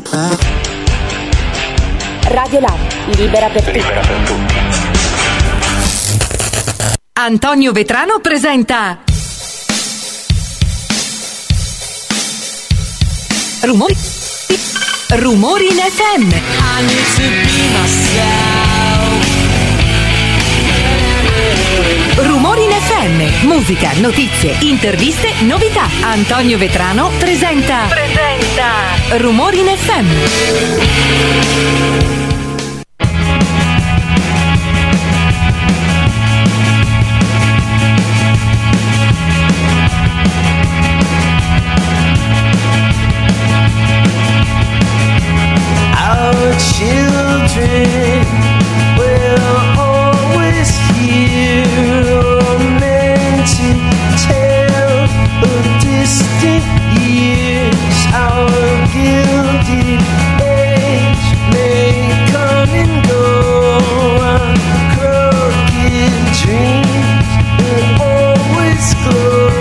Radio Lab, libera per tutti. Antonio Vetrano presenta Rumori in FM. Rumori in FM, musica, notizie, interviste, novità. Antonio Vetrano presenta Rumori in FM. Children will always hear or meant to tell of distant years. Our gilded age may come and go on crooked dreams that always glow.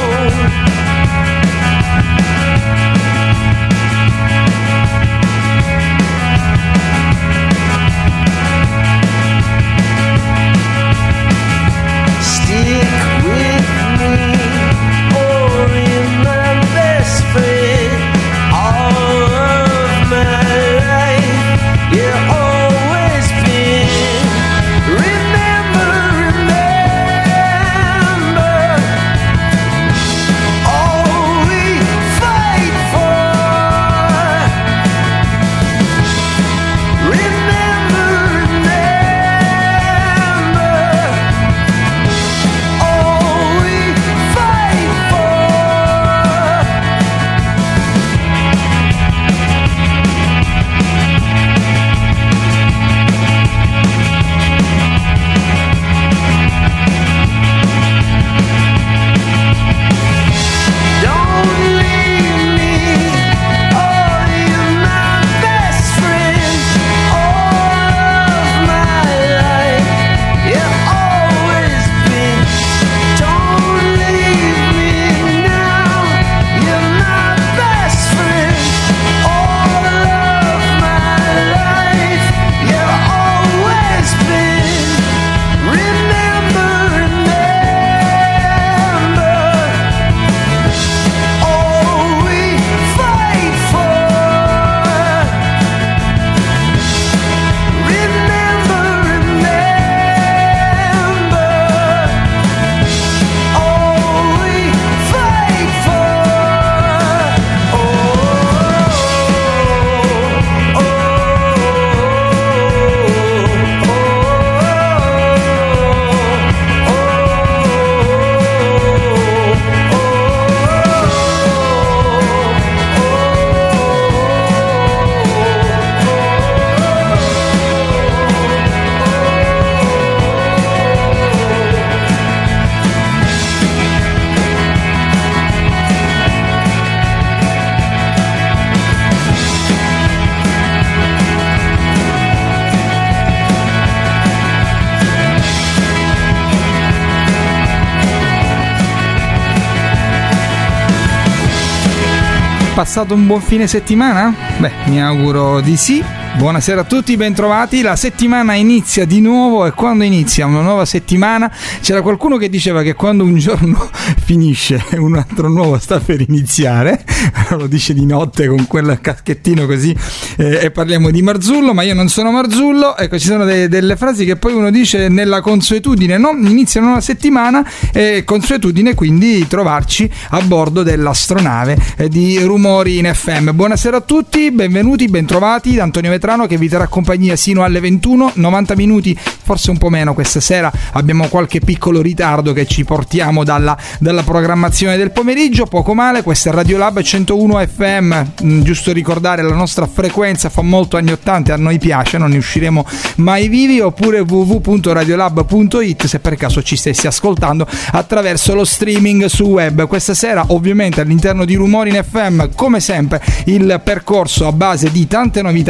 Passato un buon fine settimana? Beh, mi auguro di sì. Buonasera a tutti, bentrovati. La settimana inizia di nuovo e quando inizia una nuova settimana c'era qualcuno che diceva che quando un giorno finisce un altro nuovo sta per iniziare. Lo dice di notte con quel caschettino così e parliamo di Marzullo, ma io non sono Marzullo. Ecco, ci sono delle frasi che poi uno dice nella consuetudine, no? Inizia una nuova settimana e consuetudine quindi trovarci a bordo dell'astronave di Rumori in FM. Buonasera a tutti, benvenuti, bentrovati da Antonio Vetrano che vi terrà compagnia sino alle 21, 90 minuti, forse un po' meno questa sera, abbiamo qualche piccolo ritardo che ci portiamo dalla programmazione del pomeriggio, poco male. Questa è Radio Lab 101 FM, giusto ricordare la nostra frequenza, fa molto anni 80, a noi piace, non ne usciremo mai vivi, oppure www.radiolab.it se per caso ci stessi ascoltando attraverso lo streaming su web. Questa sera ovviamente all'interno di Rumori in FM, come sempre, il percorso a base di tante novità, tantissime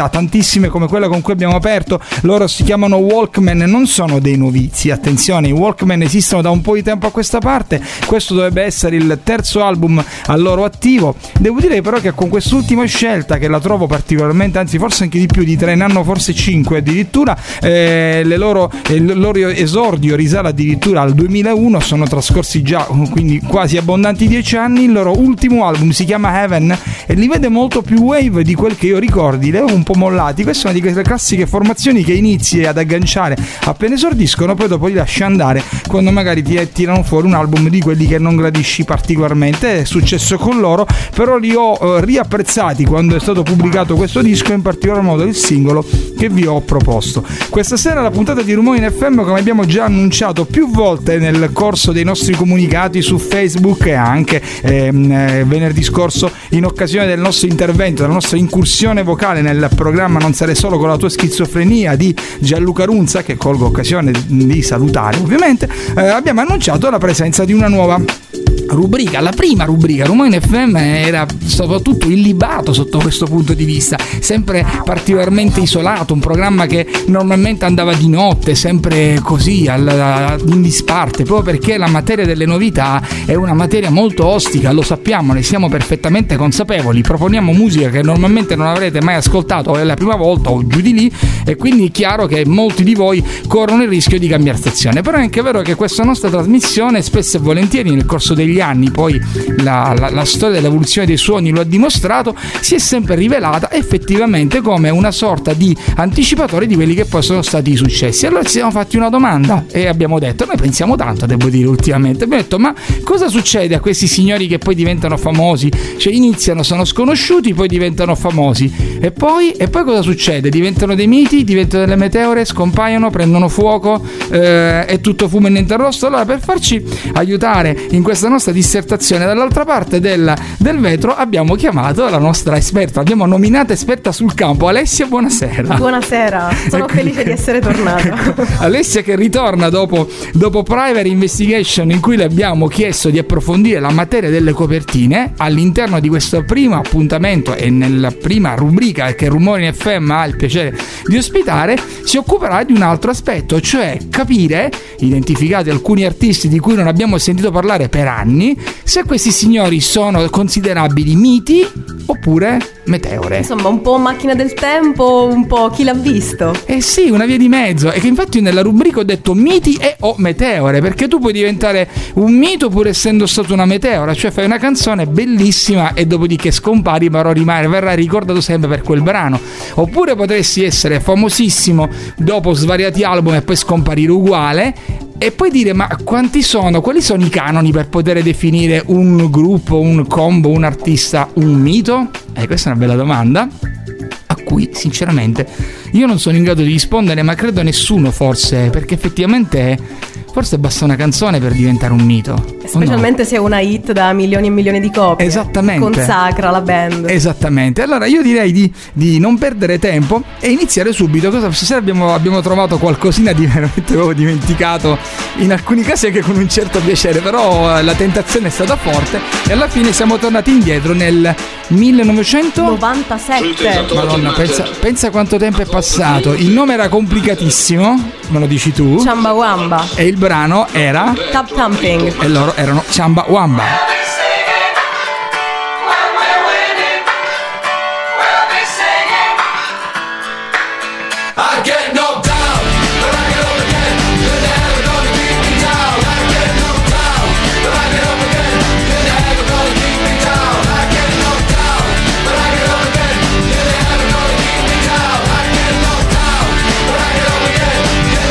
bellissime come quella con cui abbiamo aperto. Loro si chiamano Walkmen, non sono dei novizi, attenzione, i Walkmen esistono da un po' di tempo a questa parte. Questo dovrebbe essere il terzo album al loro attivo. Devo dire però che con quest'ultima scelta, che la trovo particolarmente, anzi forse anche di più di 3, ne hanno forse 5 addirittura, il loro esordio risale addirittura al 2001, sono trascorsi già quindi quasi abbondanti 10 anni. Il loro ultimo album si chiama Heaven e li vede molto più wave di quel che io ricordi, li avevo un po' mollati. Questa è una di quelle classiche formazioni che inizi ad agganciare appena esordiscono, poi dopo li lasci andare quando magari ti tirano fuori un album di quelli che non gradisci particolarmente. È successo con loro, però li ho riapprezzati quando è stato pubblicato questo disco, in particolar modo il singolo che vi ho proposto. Questa sera la puntata di Rumori in FM, come abbiamo già annunciato più volte nel corso dei nostri comunicati su Facebook e anche venerdì scorso in occasione del nostro intervento, della nostra incursione vocale nel programma Non Sarei Solo con la tua schizofrenia di Gianluca Runza, che colgo occasione di salutare ovviamente, abbiamo annunciato la presenza di una nuova rubrica. La prima rubrica, Rumori in FM, era soprattutto illibato sotto questo punto di vista, sempre particolarmente isolato, un programma che normalmente andava di notte, sempre così in disparte, proprio perché la materia delle novità è una materia molto ostica, lo sappiamo, ne siamo perfettamente consapevoli. Proponiamo musica che normalmente non avrete mai ascoltato, o è la prima volta o giù di lì, e quindi è chiaro che molti di voi corrono il rischio di cambiare stazione. Però è anche vero che questa nostra trasmissione spesso e volentieri nel corso degli anni, poi la storia dell'evoluzione dei suoni lo ha dimostrato, si è sempre rivelata effettivamente come una sorta di anticipatore di quelli che poi sono stati i successi. Allora ci siamo fatti una domanda e abbiamo detto, noi pensiamo tanto, devo dire, ultimamente abbiamo detto, ma cosa succede a questi signori che poi diventano famosi? Cioè iniziano, sono sconosciuti, poi diventano famosi e poi cosa succede? Diventano dei miti, diventano delle meteore, scompaiono, prendono fuoco, è tutto fumo e niente arrosto. Allora, per farci aiutare in questa nostra dissertazione, dall'altra parte del vetro abbiamo chiamato la nostra esperta, l'abbiamo nominata esperta sul campo, Alessia. Buonasera. Buonasera, sono felice di essere tornata. Alessia che ritorna dopo Private Investigation, in cui le abbiamo chiesto di approfondire la materia delle copertine all'interno di questo primo appuntamento e nella prima rubrica che Rumori in FM ha il piacere di ospitare. Si occuperà di un altro aspetto, cioè capire, identificati alcuni artisti di cui non abbiamo sentito parlare per anni, se questi signori sono considerabili miti oppure meteore. Insomma, un po' macchina del tempo, un po' chi l'ha visto. Eh sì, una via di mezzo. E che infatti nella rubrica ho detto miti e o meteore, perché tu puoi diventare un mito pur essendo stato una meteora, cioè fai una canzone bellissima e dopodiché scompari, però verrai ricordato sempre per quel brano. Oppure potresti essere famosissimo dopo svariati album e poi scomparire uguale. E poi dire, ma quali sono i canoni per poter definire un gruppo, un combo, un artista, un mito? Questa è una bella domanda a cui sinceramente io non sono in grado di rispondere, ma credo nessuno forse, perché effettivamente forse basta una canzone per diventare un mito. Specialmente se è una hit da milioni e milioni di copie. Esattamente. Consacra la band. Esattamente. Allora io direi di non perdere tempo e iniziare subito. Stasera abbiamo trovato qualcosina di veramente avevo dimenticato, in alcuni casi anche con un certo piacere, però la tentazione è stata forte e alla fine siamo tornati indietro nel 1997. Madonna, pensa quanto tempo è passato. Il nome era complicatissimo, me lo dici tu? Chumbawamba. E il brano era Tap Thumping. e loro erano Chumbawamba.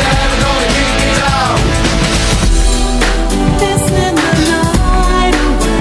This in the night.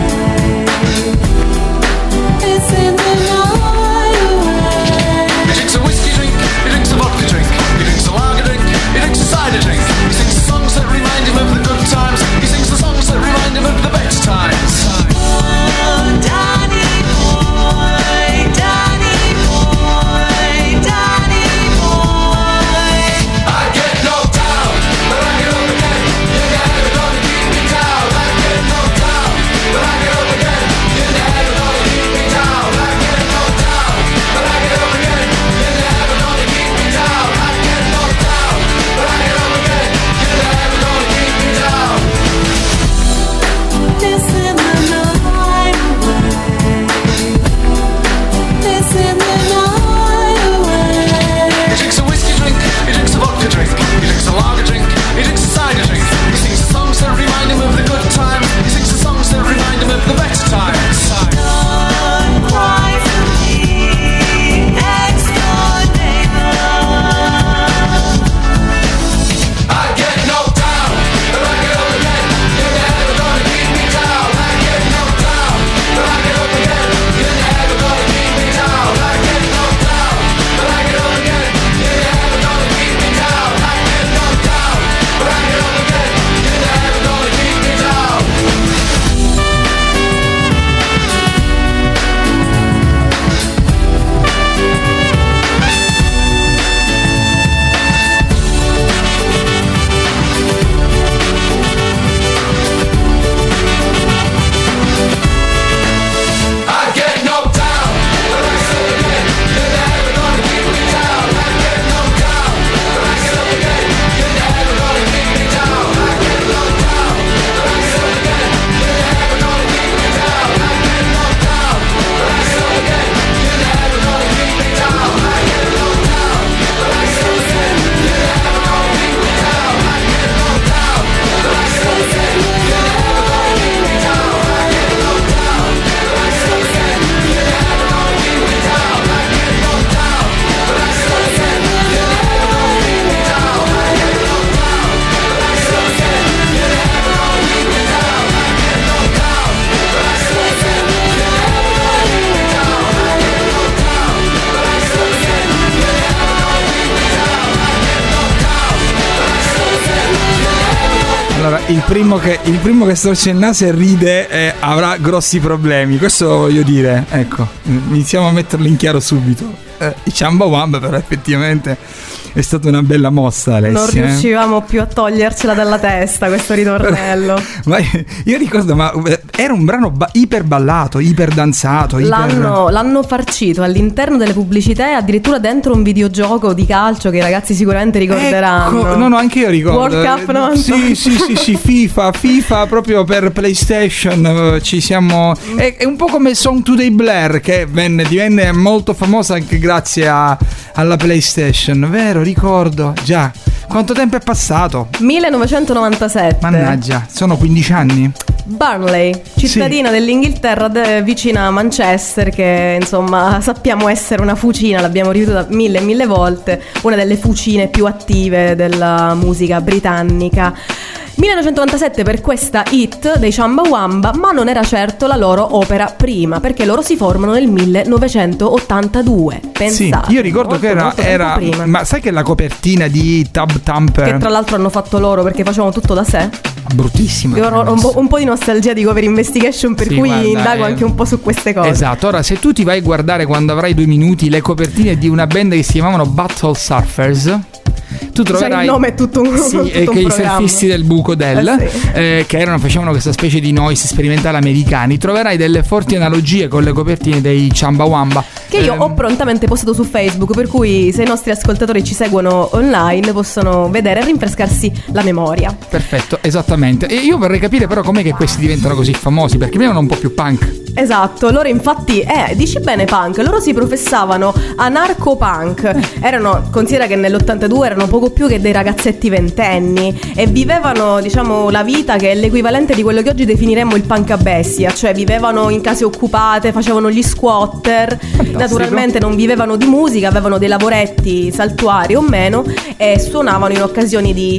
il primo che storce il naso e ride avrà grossi problemi, questo voglio dire, ecco, iniziamo a metterlo in chiaro subito. I Chumbawamba però effettivamente è stata una bella mossa, Alessia. Non riuscivamo più a togliercela dalla testa questo ritornello. Ma io ricordo, ma era un brano iper ballato, iper danzato, L'hanno farcito all'interno delle pubblicità e addirittura dentro un videogioco di calcio che i ragazzi sicuramente ricorderanno. Ecco, no, anche io ricordo. World Cup 90. Sì, FIFA proprio per PlayStation. Ci siamo. È un po' come Song to the Blair, che divenne molto famosa anche grazie alla PlayStation, vero? Ricordo, già. Quanto tempo è passato? 1997. Mannaggia, sono 15 anni. Burnley, cittadina dell'Inghilterra vicina a Manchester, che insomma sappiamo essere una fucina, l'abbiamo ripetuta mille e mille volte, una delle fucine più attive della musica britannica. 1997 per questa hit dei Chumbawamba, ma non era certo la loro opera prima, perché loro si formano nel 1982. Pensate, sì, io ricordo che era prima. Ma sai che la copertina di Tab Thumper, che tra l'altro hanno fatto loro perché facevano tutto da sé, bruttissima. Io ho un po' di nostalgia di Cover Investigation, per cui guarda, indago anche un po' su queste cose. Esatto, ora se tu ti vai a guardare, quando avrai 2 minuti, le copertine di una band che si chiamavano Battle Surfers, tu troverai il nome è tutto un che i surfisti del buco che facevano questa specie di noise sperimentali americani. Troverai delle forti analogie con le copertine dei Chumbawamba, che io ho prontamente postato su Facebook, per cui se i nostri ascoltatori ci seguono online possono vedere e rinfrescarsi la memoria. Perfetto, esattamente. E io vorrei capire però com'è che questi diventano così famosi, perché prima erano un po' più punk. Esatto, loro infatti, dici bene punk, loro si professavano anarco-punk. Considera che nell'82 erano poco più che dei ragazzetti ventenni e vivevano, diciamo, la vita che è l'equivalente di quello che oggi definiremmo il punk a bestia, cioè vivevano in case occupate, facevano gli squatter. Fantastico. Naturalmente non vivevano di musica, avevano dei lavoretti saltuari o meno e suonavano in occasioni di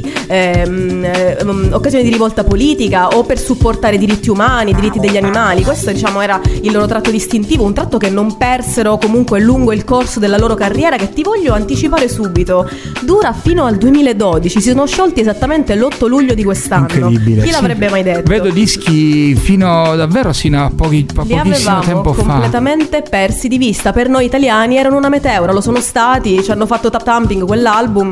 rivolta politica o per supportare i diritti umani, i diritti degli animali. Questo, diciamo, era il loro tratto distintivo, un tratto che non persero comunque lungo il corso della loro carriera, che ti voglio anticipare subito dura fino al 2012. Si sono sciolti esattamente l'8 luglio di quest'anno. Incredibile. Chi l'avrebbe mai detto? Vedo dischi fino a pochissimo tempo fa. Completamente persi di vista. Per noi italiani erano una meteora, lo sono stati, ci hanno fatto Tap Thumping, quell'album,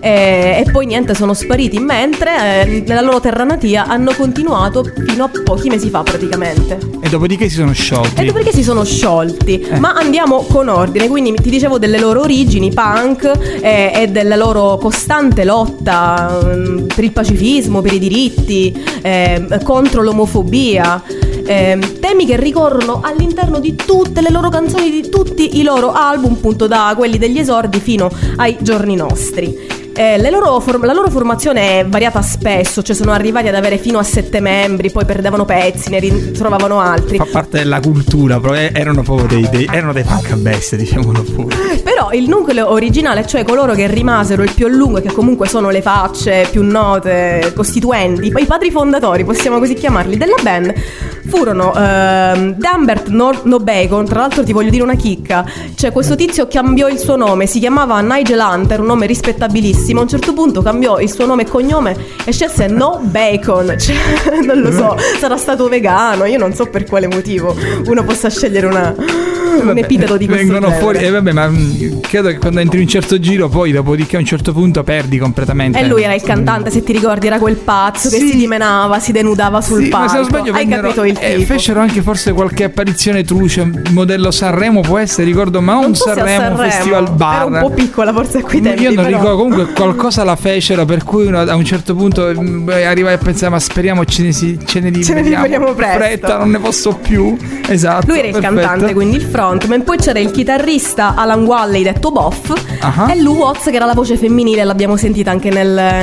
e poi niente, sono spariti, mentre nella loro terra natia hanno continuato fino a pochi mesi fa praticamente. E dopodiché si sono sciolti. Ma andiamo con ordine. Quindi ti dicevo delle loro origini punk e della loro costante lotta per il pacifismo, per i diritti, contro l'omofobia, temi che ricorrono all'interno di tutte le loro canzoni, di tutti i loro album, appunto da quelli degli esordi fino ai giorni nostri. La loro formazione è variata spesso, cioè sono arrivati ad avere fino a 7 membri, poi perdevano pezzi, ne ritrovavano altri. Fa parte della cultura, però erano proprio erano dei punk a bestia, diciamolo pure. Però il nucleo originale, cioè coloro che rimasero il più a lungo e che comunque sono le facce più note, costituenti, i padri fondatori, possiamo così chiamarli, della band, furono Dambert No Bacon. Tra l'altro ti voglio dire una chicca, cioè questo tizio cambiò il suo nome, si chiamava Nigel Hunter, un nome rispettabilissimo. A un certo punto cambiò il suo nome e cognome e scelse No Bacon, cioè, non lo so, sarà stato vegano, io non so per quale motivo uno possa scegliere un epiteto di questo vengono genere. Fuori, ma credo che quando entri in un certo giro poi dopodiché a un certo punto perdi completamente. E lui era il cantante, se ti ricordi, era quel pazzo che si dimenava, si denudava sul palco. Ma se non sbaglio hai capito il tipo. Fecero anche forse qualche apparizione truce, modello Sanremo può essere, ricordo, ma non Sanremo, Festival Bar. Era un po' piccola forse a quei tempi. Io non però ricordo, comunque qualcosa la fecero, per cui uno a un certo punto arrivai a pensare, ma speriamo ce ne liberiamo presto, non ne posso più. Esatto. Lui era il cantante, quindi il frontman. Poi c'era il chitarrista Alan Walley, detto Boff, e Lou Watts, che era la voce femminile, l'abbiamo sentita anche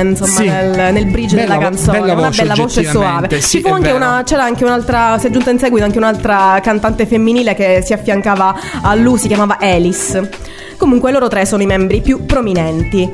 nel bridge della canzone, una bella voce soave. Sì, c'era anche un'altra, si è aggiunta in seguito anche un'altra cantante femminile che si affiancava a Lou, si chiamava Alice. Comunque loro tre sono i membri più prominenti.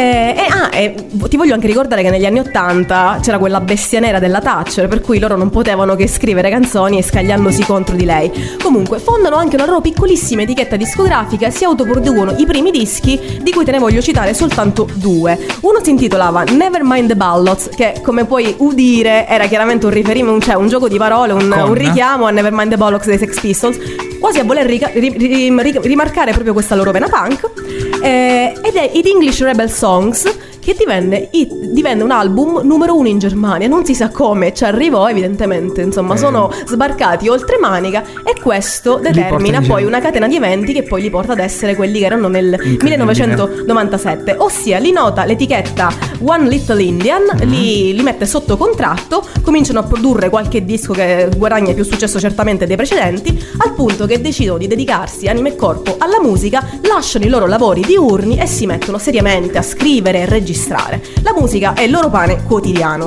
Ti voglio anche ricordare che negli anni 80 c'era quella bestia nera della Thatcher, per cui loro non potevano che scrivere canzoni e scagliandosi contro di lei. Comunque fondano anche una loro piccolissima etichetta discografica, si autoproducono i primi dischi, di cui te ne voglio citare soltanto due. Uno si intitolava Nevermind the Ballots, che come puoi udire era chiaramente un riferimento, cioè un gioco di parole, un richiamo a Nevermind the Bollocks dei Sex Pistols, quasi a voler rimarcare proprio questa loro vena punk. Ed è It English Rebel Songs, che divenne un album numero 1 in Germania, non si sa come ci arrivò, evidentemente, insomma, sono sbarcati oltre Manica, e questo determina poi una catena di eventi che poi li porta ad essere quelli che erano nel 1997, ossia li nota l'etichetta One Little Indian, li mette sotto contratto, cominciano a produrre qualche disco che guadagna più successo certamente dei precedenti, al punto che decidono di dedicarsi anima e corpo alla musica, lasciano i loro lavori diurni e si mettono seriamente a scrivere e registrare. La musica è il loro pane quotidiano.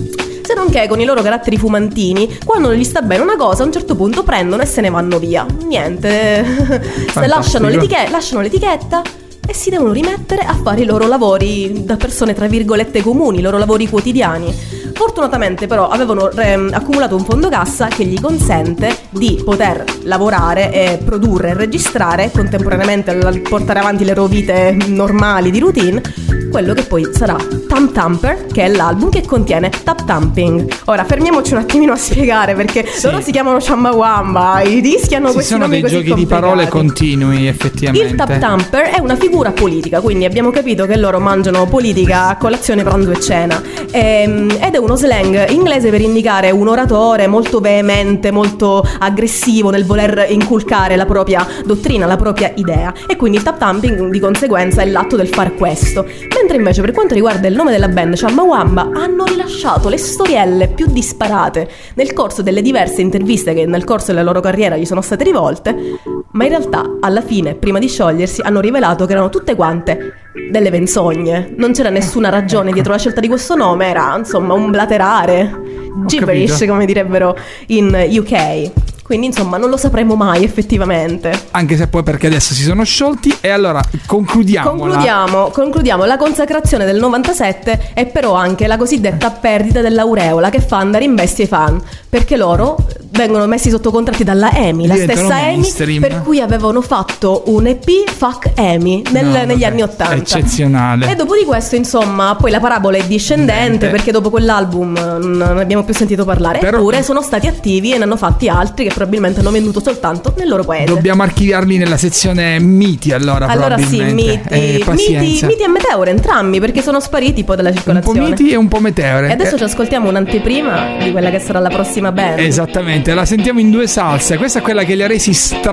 Se non che con i loro caratteri fumantini, quando non gli sta bene una cosa, a un certo punto prendono e se ne vanno via. Niente, lasciano l'etichetta e si devono rimettere a fare i loro lavori da persone tra virgolette comuni, i loro lavori quotidiani. Fortunatamente però avevano accumulato un fondo cassa che gli consente di poter lavorare e produrre e registrare contemporaneamente al portare avanti le loro vite normali di routine, quello che poi sarà Thumb Thumper, che è l'album che contiene Tap Thumping. Ora fermiamoci un attimino a spiegare, perché loro si chiamano Chumbawamba, i dischi hanno questi nomi così complicati. Sono dei giochi di parole continui, effettivamente. Il Tap Thumper è una figura politica, quindi abbiamo capito che loro mangiano politica a colazione, pranzo e cena, ed è uno slang inglese per indicare un oratore molto veemente, molto aggressivo nel voler inculcare la propria dottrina, la propria idea, e quindi il tap thumping di conseguenza è l'atto del far questo. Mentre invece per quanto riguarda il nome della band, Chumbawamba, hanno rilasciato le storielle più disparate nel corso delle diverse interviste che nel corso della loro carriera gli sono state rivolte, ma in realtà alla fine, prima di sciogliersi, hanno rivelato che erano tutte quante delle menzogne. Non c'era nessuna ragione dietro la scelta di questo nome, era insomma un blaterare, gibberish come direbbero in UK. Quindi insomma non lo sapremo mai effettivamente. Anche se poi perché adesso si sono sciolti. E allora concludiamo. La consacrazione del 97 è però anche la cosiddetta perdita dell'aureola che fa andare in bestia i fan, perché loro vengono messi sotto contratti dalla EMI, la stessa EMI per cui avevano fatto un EP Fuck EMI negli anni 80. Eccezionale. E dopo di questo insomma poi la parabola è discendente, perché dopo quell'album non ne abbiamo più sentito parlare. Eppure sono stati attivi e ne hanno fatti altri che probabilmente hanno venduto soltanto nel loro paese. Dobbiamo archiviarli nella sezione miti, allora sì, miti e meteore entrambi, perché sono spariti poi dalla circolazione. Un po' miti e un po' meteore. E adesso ci ascoltiamo un'anteprima di quella che sarà la prossima band. Esattamente, la sentiamo in due salse. Questa è quella che li ha resi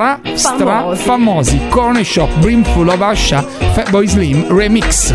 famosi. Corner Shop, Brimful of Asha, Fatboy Slim Remix.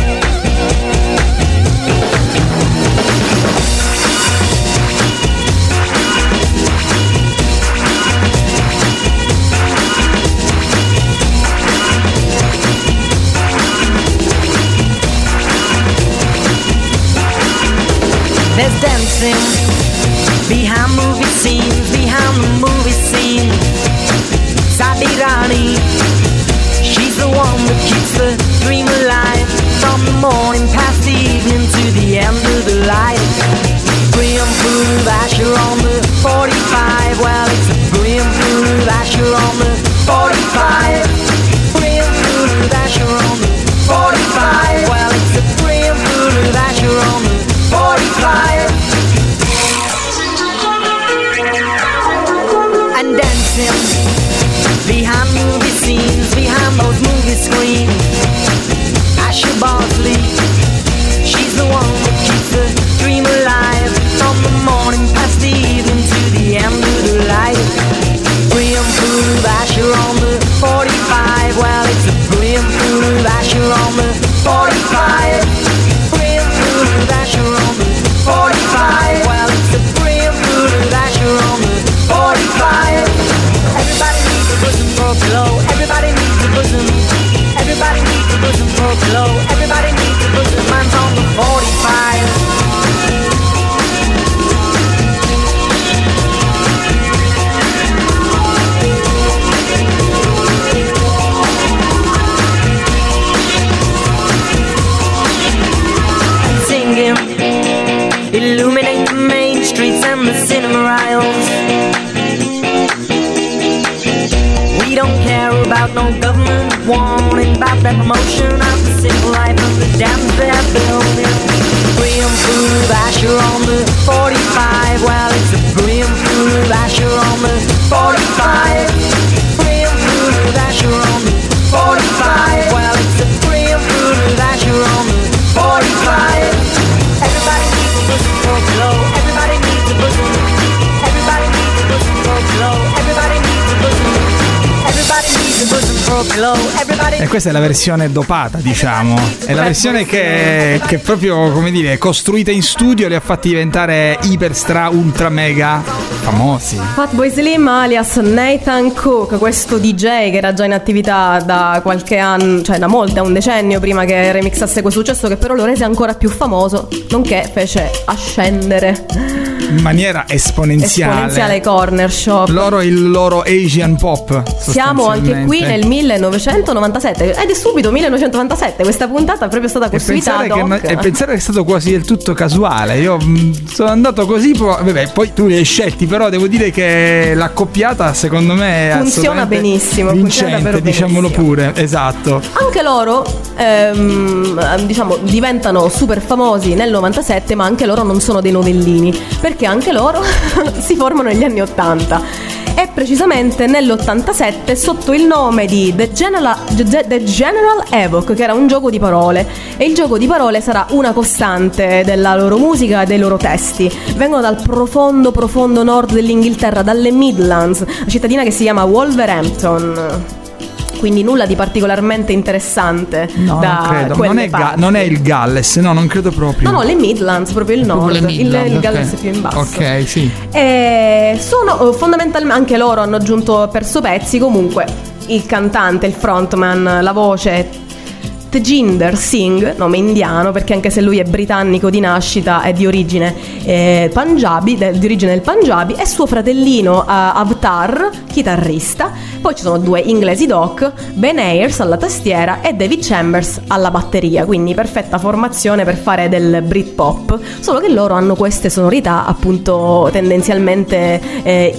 There's dancing behind movie scenes, behind the movie scene. Sabirani, she's the one that keeps the dream alive, from the morning past the evening to the end of the light. Brimful of Asher on the 45, well it's a brimful of Asher on the 45. Brimful of Asher on the 45, well it's a brimful of Asher on the 45. And dancing behind movie scenes, behind those movie screens. Asher Bosley, she's the one that keeps the dream alive, from the morning past the evening to the end of the light. Brimful of Asher on the 45, well it's a brimful of Asher on the 45. Brimful of Asher on the 45, well it's a brimful of Asher on the 45. Everybody needs a bosom for a pillow. Everybody needs a bosom. Everybody warning about that promotion of the simple life of the dams they're building. Brim food Asher on the 45. Well, it's a brim food Asher on the 45. Brim food Asher on the 45. Well, it's a brim food Asher on the 45. Everybody needs a bosom for a glow. Everybody needs a bosom. Everybody needs a bosom for a glow. Everybody needs a bosom. Everybody needs a bosom for a glow. Everybody. E questa è la versione dopata, diciamo. È la versione che proprio, come dire, costruita in studio li ha fatti diventare iper stra ultra mega famosi. Fatboy Slim alias Nathan Cook, questo DJ che era già in attività da qualche anno, cioè da molto, un decennio prima che remixasse questo successo, che però lo rese ancora più famoso, nonché fece ascendere in maniera esponenziale Corner Shop. Loro il loro Asian pop. Siamo anche qui nel 1997 ed è subito 1997. Questa puntata è proprio stata costruita ad hoc. E pensare che è stato quasi del tutto casuale. Io sono andato così, vabbè, poi tu li hai scelti, però devo dire che l'accoppiata secondo me funziona benissimo, vincente, diciamolo pure. Esatto. Anche loro diciamo diventano super famosi nel 97, ma anche loro non sono dei novellini, perché anche loro si formano negli anni 80 e precisamente nell'87 sotto il nome di The General Evoque, che era un gioco di parole, e il gioco di parole sarà una costante della loro musica e dei loro testi. Vengono dal profondo nord dell'Inghilterra, dalle Midlands, una cittadina che si chiama Wolverhampton. Quindi nulla di particolarmente interessante. No, da non credo. Non è il Galles, no, non credo proprio. No, le Midlands, proprio il nord. Il Galles è più in basso. Ok, sì. E sono fondamentalmente, anche loro hanno aggiunto perso pezzi. Comunque il cantante, il frontman, la voce, Tejinder Singh, nome indiano perché anche se lui è britannico di nascita, è di origine Punjabi, di origine del Punjabi, e suo fratellino Avtar, chitarrista. Poi ci sono due inglesi doc, Ben Ayers alla tastiera e David Chambers alla batteria, quindi perfetta formazione per fare del Britpop, solo che loro hanno queste sonorità appunto tendenzialmente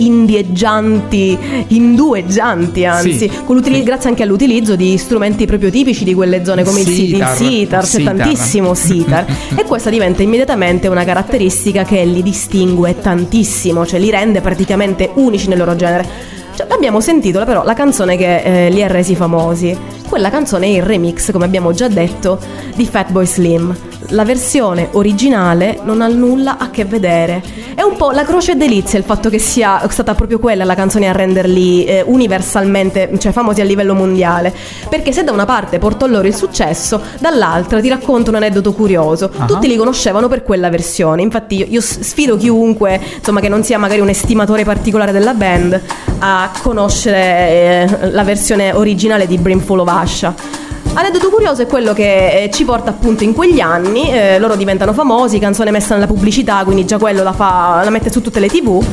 indueggianti anzi, sì, grazie anche all'utilizzo di strumenti proprio tipici di quelle zone come il sitar, c'è tantissimo sitar e questa diventa immediatamente una caratteristica che li distingue tantissimo, cioè li rende praticamente unici nel loro genere. Abbiamo sentito però la canzone che li ha resi famosi. Quella canzone è il remix, come abbiamo già detto, di Fatboy Slim. La versione originale non ha nulla a che vedere. È un po' la croce e delizia il fatto che sia stata proprio quella la canzone a renderli universalmente, cioè famosi a livello mondiale. Perché se da una parte portò loro il successo, dall'altra ti racconto un aneddoto curioso. Tutti li conoscevano per quella versione. Infatti io sfido chiunque, insomma, che non sia magari un estimatore particolare della band, a conoscere la versione originale di Brimful of Asha. Aneddoto curioso è quello che ci porta appunto in quegli anni, loro diventano famosi, canzone messa nella pubblicità, quindi già quello la mette su tutte le TV.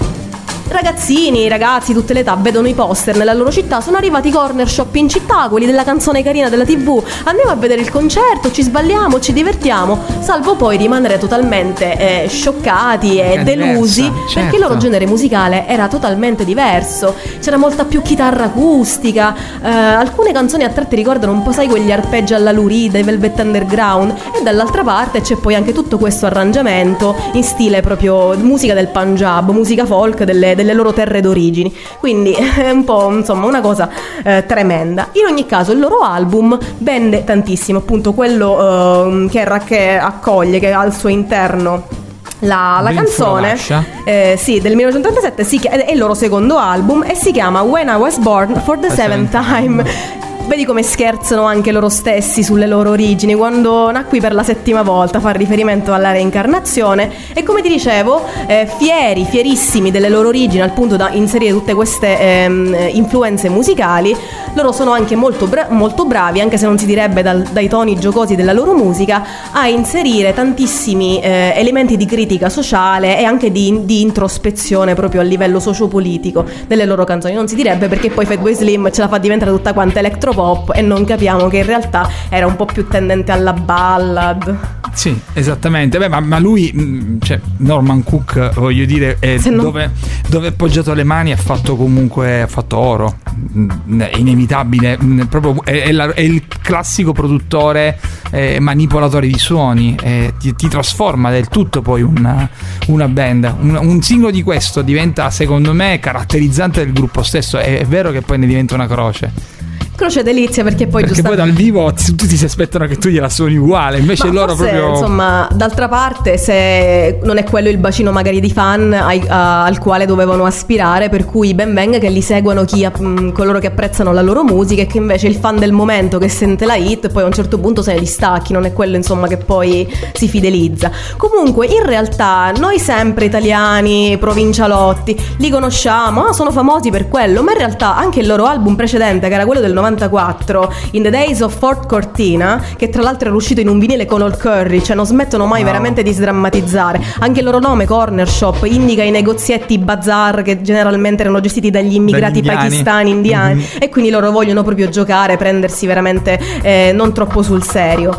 Ragazzini, ragazzi, tutte le età vedono i poster nella loro città. Sono arrivati i corner shop in città, quelli della canzone carina della TV. Andiamo a vedere il concerto, ci sballiamo, ci divertiamo, salvo poi rimanere totalmente scioccati e delusi, perché il loro genere musicale era totalmente diverso. C'era molta più chitarra acustica, alcune canzoni a tratti ricordano un po', sai, quegli arpeggi alla Lou Reed, dei Velvet Underground, e dall'altra parte c'è poi anche tutto questo arrangiamento in stile proprio musica del Punjab, musica folk delle loro terre d'origini, quindi è un po', insomma, una cosa tremenda. In ogni caso il loro album vende tantissimo, appunto quello che accoglie, che ha al suo interno la canzone sì, del 1987, è il loro secondo album e si chiama When I Was Born for the Seventh Time. Vedi come scherzano anche loro stessi sulle loro origini. Quando nacqui per la 7ª volta fa riferimento alla reincarnazione. E come ti dicevo, fierissimi delle loro origini, al punto da inserire tutte queste influenze musicali. Loro sono anche molto bravi, anche se non si direbbe dai toni giocosi della loro musica, a inserire tantissimi elementi di critica sociale e anche di introspezione proprio a livello sociopolitico delle loro canzoni. Non si direbbe, perché poi Fatboy Slim ce la fa diventare tutta quanta elettropop e non capiamo che in realtà era un po' più tendente alla ballad. Sì, esattamente. Beh, ma lui, cioè Norman Cook, voglio dire, dove ha appoggiato le mani ha fatto oro. È inevitabile, proprio è il classico produttore manipolatore di suoni, ti trasforma del tutto poi una band. Un singolo di questo diventa, secondo me, caratterizzante del gruppo stesso. È vero che poi ne diventa una croce delizia, perché poi dal vivo tutti si aspettano che tu gliela suoni uguale, invece loro forse, proprio, insomma, d'altra parte, se non è quello il bacino magari di fan al quale dovevano aspirare, per cui ben venga che li seguano coloro che apprezzano la loro musica, e che invece il fan del momento che sente la hit poi a un certo punto se ne distacchi, non è quello insomma che poi si fidelizza. Comunque in realtà noi sempre italiani provincialotti li conosciamo, sono famosi per quello, ma in realtà anche il loro album precedente, che era quello del 94, In the Days of Fort Cortina, che tra l'altro era uscito in un vinile con Al Curry, cioè non smettono mai veramente di sdrammatizzare. Anche il loro nome, Corner Shop, indica i negozietti bazar che generalmente erano gestiti dagli immigrati pakistani, indiani, e quindi loro vogliono proprio giocare, prendersi veramente non troppo sul serio.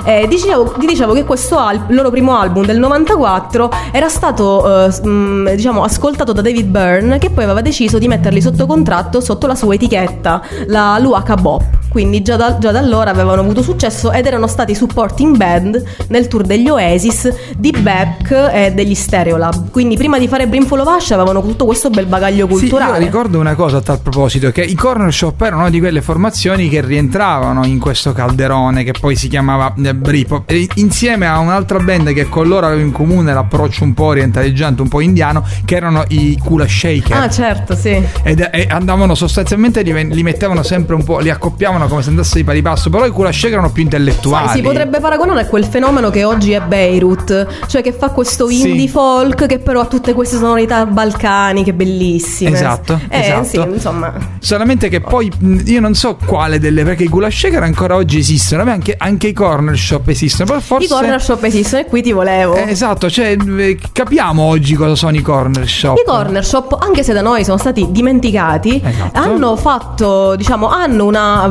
Dicevo che questo il loro primo album del 94 era stato ascoltato da David Byrne, che poi aveva deciso di metterli sotto contratto sotto la sua etichetta, la Luaka Bop. Quindi già da allora avevano avuto successo ed erano stati supporting band nel tour degli Oasis, di Beck e degli Stereolab. Quindi prima di fare Brimful of Ash avevano tutto questo bel bagaglio culturale. Sì, io ricordo una cosa a tal proposito, che i Corner Shop erano di quelle formazioni che rientravano in questo calderone che poi si chiamava Britpop, insieme a un'altra band che con loro aveva in comune l'approccio un po' orientaleggiante, un po' indiano, che erano i Kula Shaker. Ah, certo, sì. E andavano sostanzialmente, li mettevano sempre un po', li accoppiavano come se andasse di pari passo, però i Kula Shaker erano più intellettuali. Si potrebbe paragonare a quel fenomeno che oggi è Beirut, cioè che fa questo indie folk che però ha tutte queste sonorità balcaniche bellissime. Esatto. Sì, insomma. Solamente che poi io non so quale delle, perché i Kula Shaker ancora oggi esistono, anche i Corner Shop esistono, però forse i Corner Shop esistono, e qui ti volevo. Esatto, cioè capiamo oggi cosa sono i Corner Shop. I Corner Shop, anche se da noi sono stati dimenticati, hanno fatto, hanno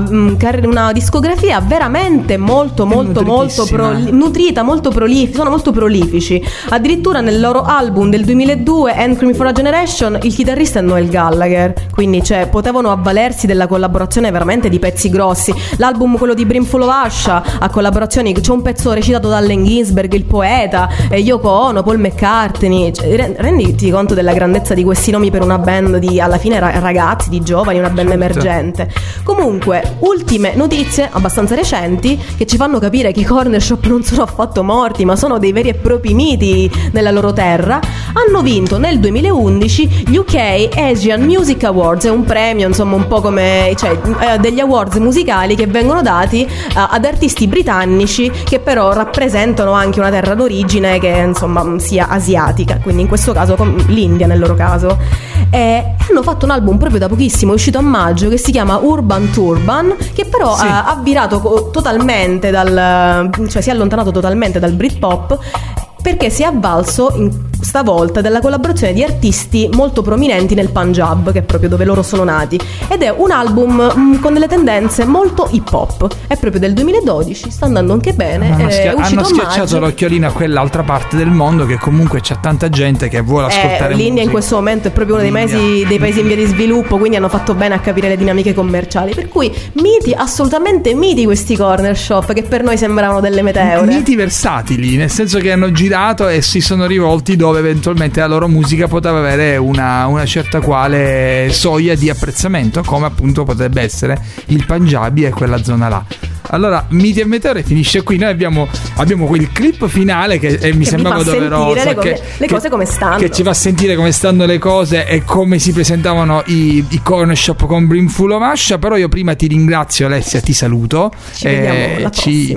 una discografia veramente molto nutrita, molto prolifica, sono molto prolifici. Addirittura nel loro album del 2002, End Cream for a Generation, il chitarrista è Noel Gallagher, quindi potevano avvalersi della collaborazione veramente di pezzi grossi. L'album, quello di Brimful of Ash, a collaborazioni, c'è un pezzo recitato da Allen Ginsberg, il poeta, Yoko Ono, Paul McCartney, renditi conto della grandezza di questi nomi per una band di, alla fine, ragazzi, di giovani, una band emergente. Comunque, ultime notizie abbastanza recenti che ci fanno capire che i Corner Shop non sono affatto morti, ma sono dei veri e propri miti nella loro terra. Hanno vinto nel 2011 gli UK Asian Music Awards, è un premio, insomma, un po' come degli awards musicali che vengono dati ad artisti britannici che però rappresentano anche una terra d'origine che insomma sia asiatica, quindi in questo caso l'India nel loro caso. Hanno fatto un album proprio da pochissimo, è uscito a maggio, che si chiama Urban Turban, che però ha virato totalmente si è allontanato totalmente dal Britpop, perché si è avvalso stavolta della collaborazione di artisti molto prominenti nel Punjab, che è proprio dove loro sono nati, ed è un album con delle tendenze molto hip hop, è proprio del 2012, sta andando anche bene, è uscito hanno schiacciato l'occhiolino a quell'altra parte del mondo che comunque c'è tanta gente che vuole ascoltare l'India musica. In questo momento è proprio uno dei paesi in via di sviluppo, quindi hanno fatto bene a capire le dinamiche commerciali, per cui assolutamente miti questi Corner Shop, che per noi sembravano delle meteore, miti versatili, nel senso che hanno girato e si sono rivolti dove eventualmente la loro musica poteva avere una certa quale soglia di apprezzamento, come appunto potrebbe essere il Punjabi e quella zona là. Allora, Miti e Meteore finisce qui. Noi abbiamo quel clip finale che mi sembrava doveroso, le cose come stanno, che ci fa sentire come stanno le cose e come si presentavano i Corner Shop con Brimful of Ash. Però io prima ti ringrazio, Alessia, ti saluto, ci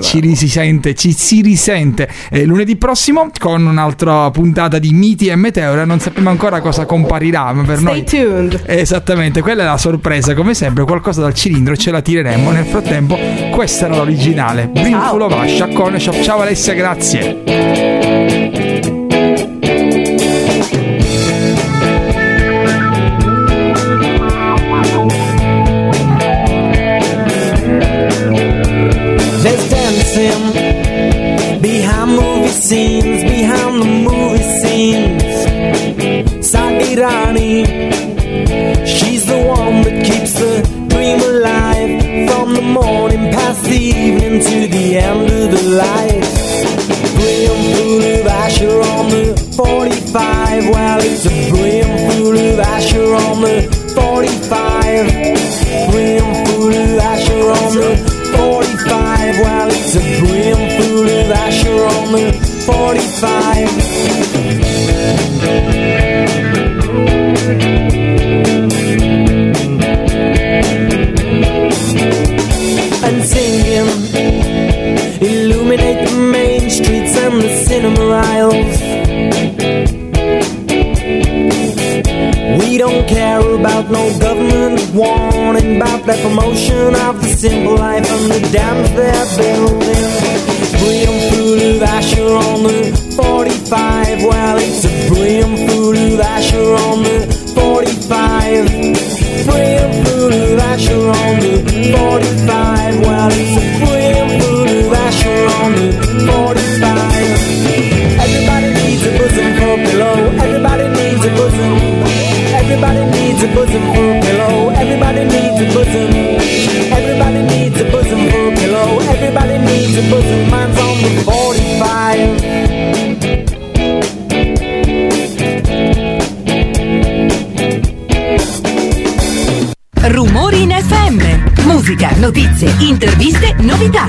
si risente lunedì prossimo con un'altra puntata di Miti e Meteore. Non sappiamo ancora cosa comparirà, ma per Stay tuned. Esattamente, quella è la sorpresa, come sempre qualcosa dal cilindro ce la tireremo. Nel frattempo questa era l'originale Brimful of Ash a Corner Shop. Ciao Alessia, grazie. There's dancing behind the and singing. Illuminate the main streets and the cinema aisles. We don't care about no government warning about the promotion of the simple life and the dams they're building. Brim full of Asher on the 45. Well, it's a brim full of Asher on the 45. Brim full of Asher on the 45. Well, it's a brim full of Asher on the 45. Everybody needs a bosom for a pillow. Everybody needs a bosom. Everybody needs a bosom for a pillow. Everybody needs a bosom. Everybody needs a bosom for a pillow. Everybody needs a bosom. Mine's on the 45. Rumori in FM. Musica, notizie, interviste, novità.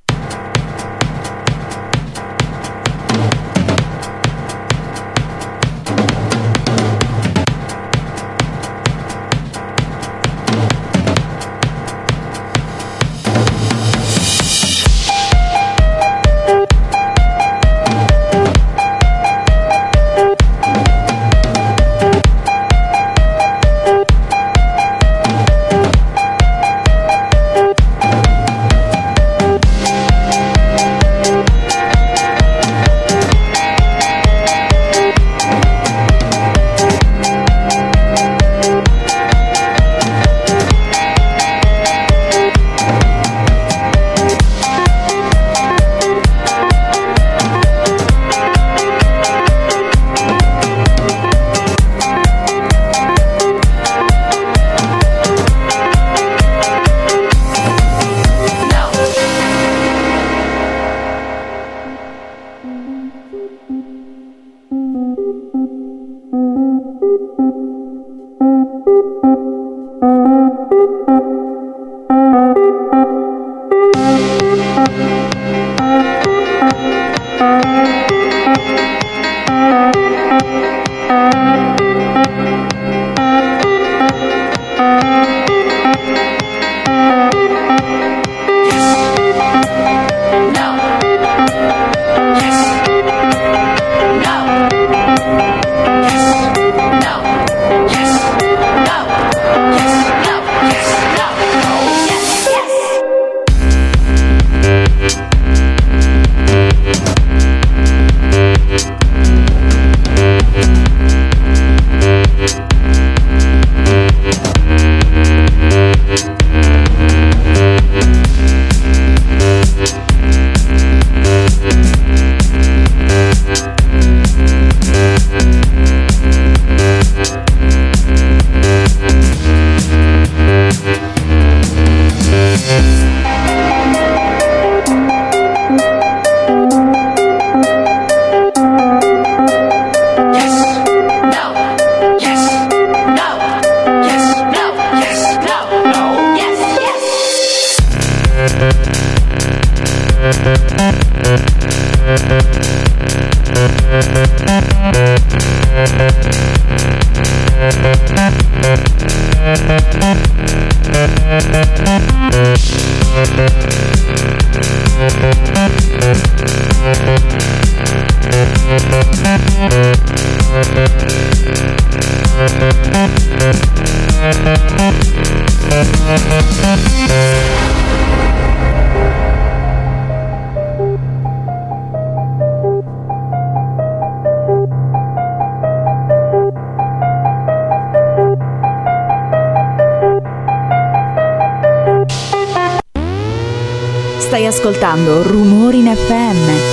Stai ascoltando Rumori in FM.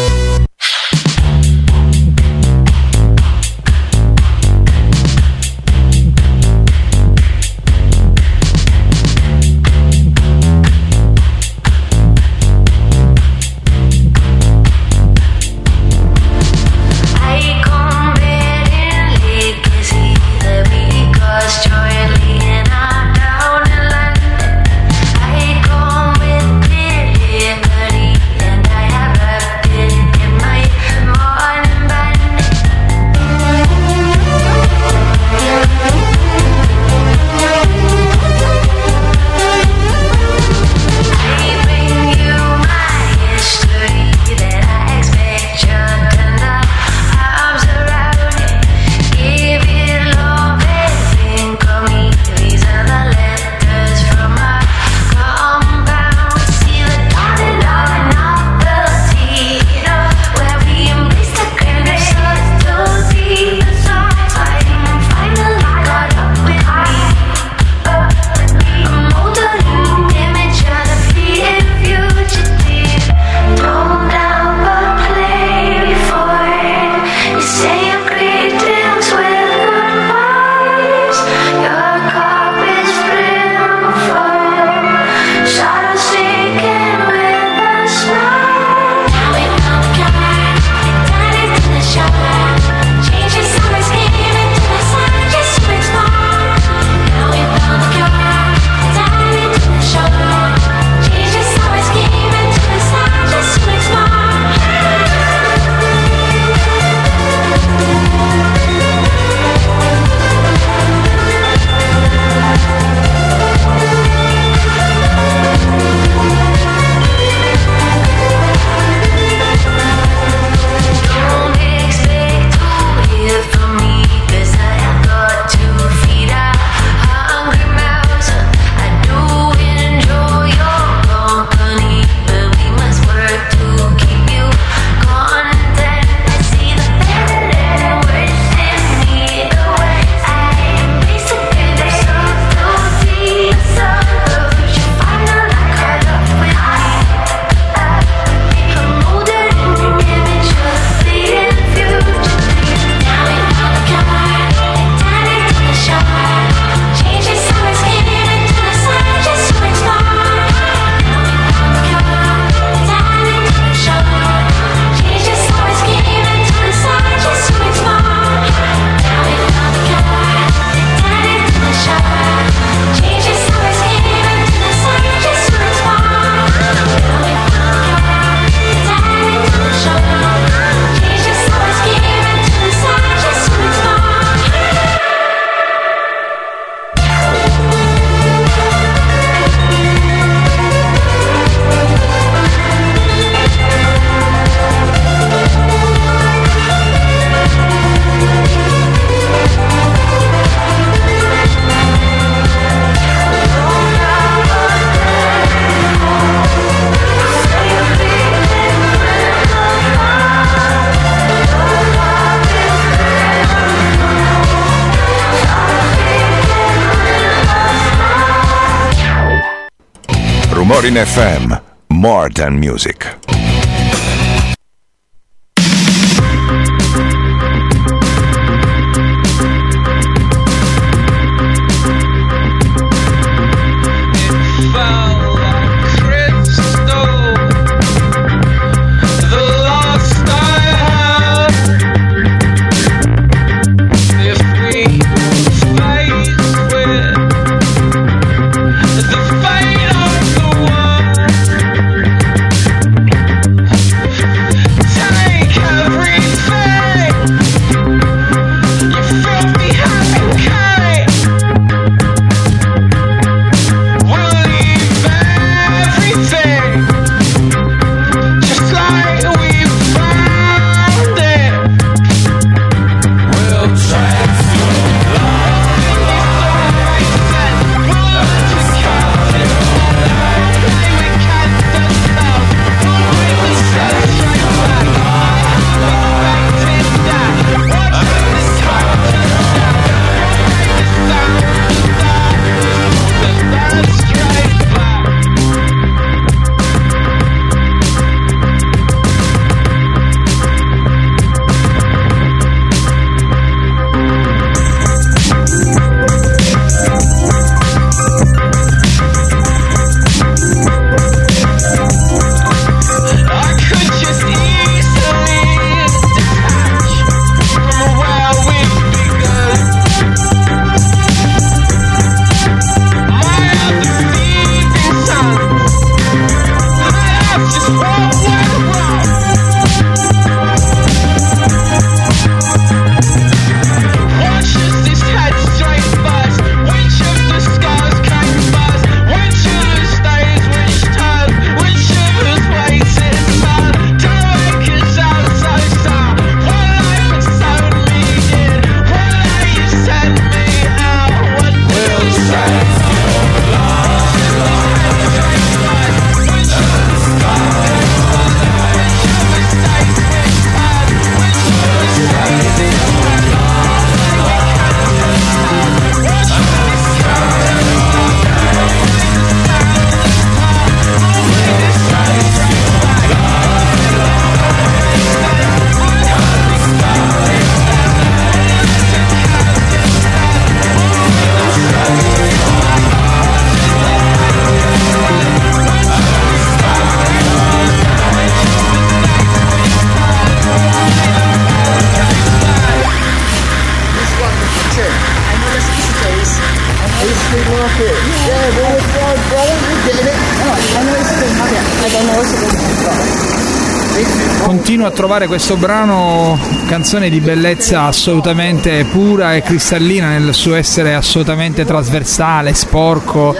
I come with delivery and I have wrapped it Rumori in FM, more than music. Continuo a trovare questo brano canzone di bellezza assolutamente pura e cristallina nel suo essere assolutamente trasversale, sporco,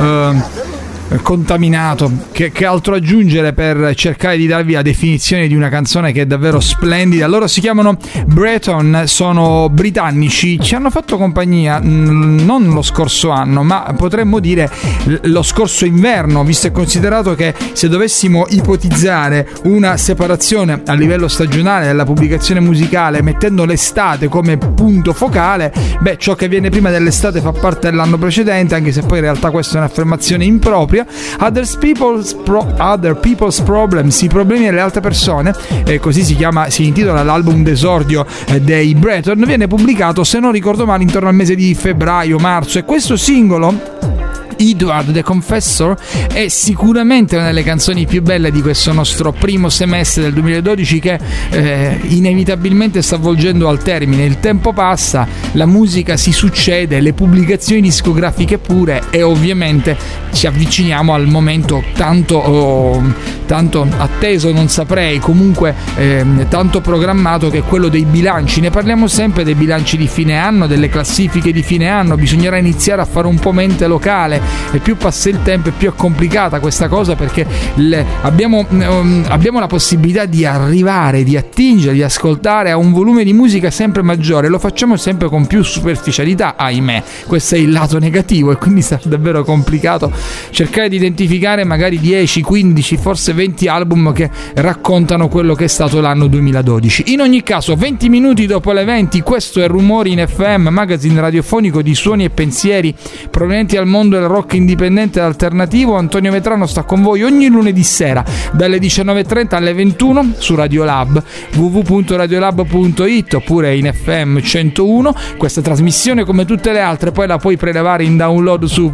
contaminato. Che altro aggiungere per cercare di darvi la definizione di una canzone che è davvero splendida. Loro si chiamano Breton, sono britannici, ci hanno fatto compagnia non lo scorso anno, ma potremmo dire lo scorso inverno, visto e considerato che se dovessimo ipotizzare una separazione a livello stagionale della pubblicazione musicale, mettendo l'estate come punto focale, beh, ciò che viene prima dell'estate fa parte dell'anno precedente, anche se poi in realtà questa è un'affermazione impropria. Other people's problems, i problemi delle altre persone, così si intitola l'album d'esordio dei Breton, viene pubblicato, se non ricordo male, intorno al mese di febbraio-marzo, e questo singolo, Edward the Confessor, è sicuramente una delle canzoni più belle di questo nostro primo semestre del 2012 che inevitabilmente sta volgendo al termine. Il tempo passa, la musica si succede, le pubblicazioni discografiche pure, e ovviamente ci avviciniamo al momento tanto atteso, non saprei, comunque tanto programmato, che è quello dei bilanci. Ne parliamo sempre dei bilanci di fine anno, delle classifiche di fine anno. Bisognerà iniziare a fare un po' mente locale, e più passa il tempo e più è complicata questa cosa, perché abbiamo la possibilità di arrivare, di attingere, di ascoltare a un volume di musica sempre maggiore. Lo facciamo sempre con più superficialità, ahimè, questo è il lato negativo, e quindi sarà davvero complicato cercare di identificare magari 10, 15, forse 20 album che raccontano quello che è stato l'anno 2012. In ogni caso, 20 minuti dopo le 20, questo è Rumori in FM, magazine radiofonico di suoni e pensieri provenienti dal mondo del rock indipendente ed alternativo. Antonio Vetrano sta con voi ogni lunedì sera dalle 19.30 alle 21 su Radiolab, www.radiolab.it oppure in FM 101. Questa trasmissione, come tutte le altre, poi la puoi prelevare in download su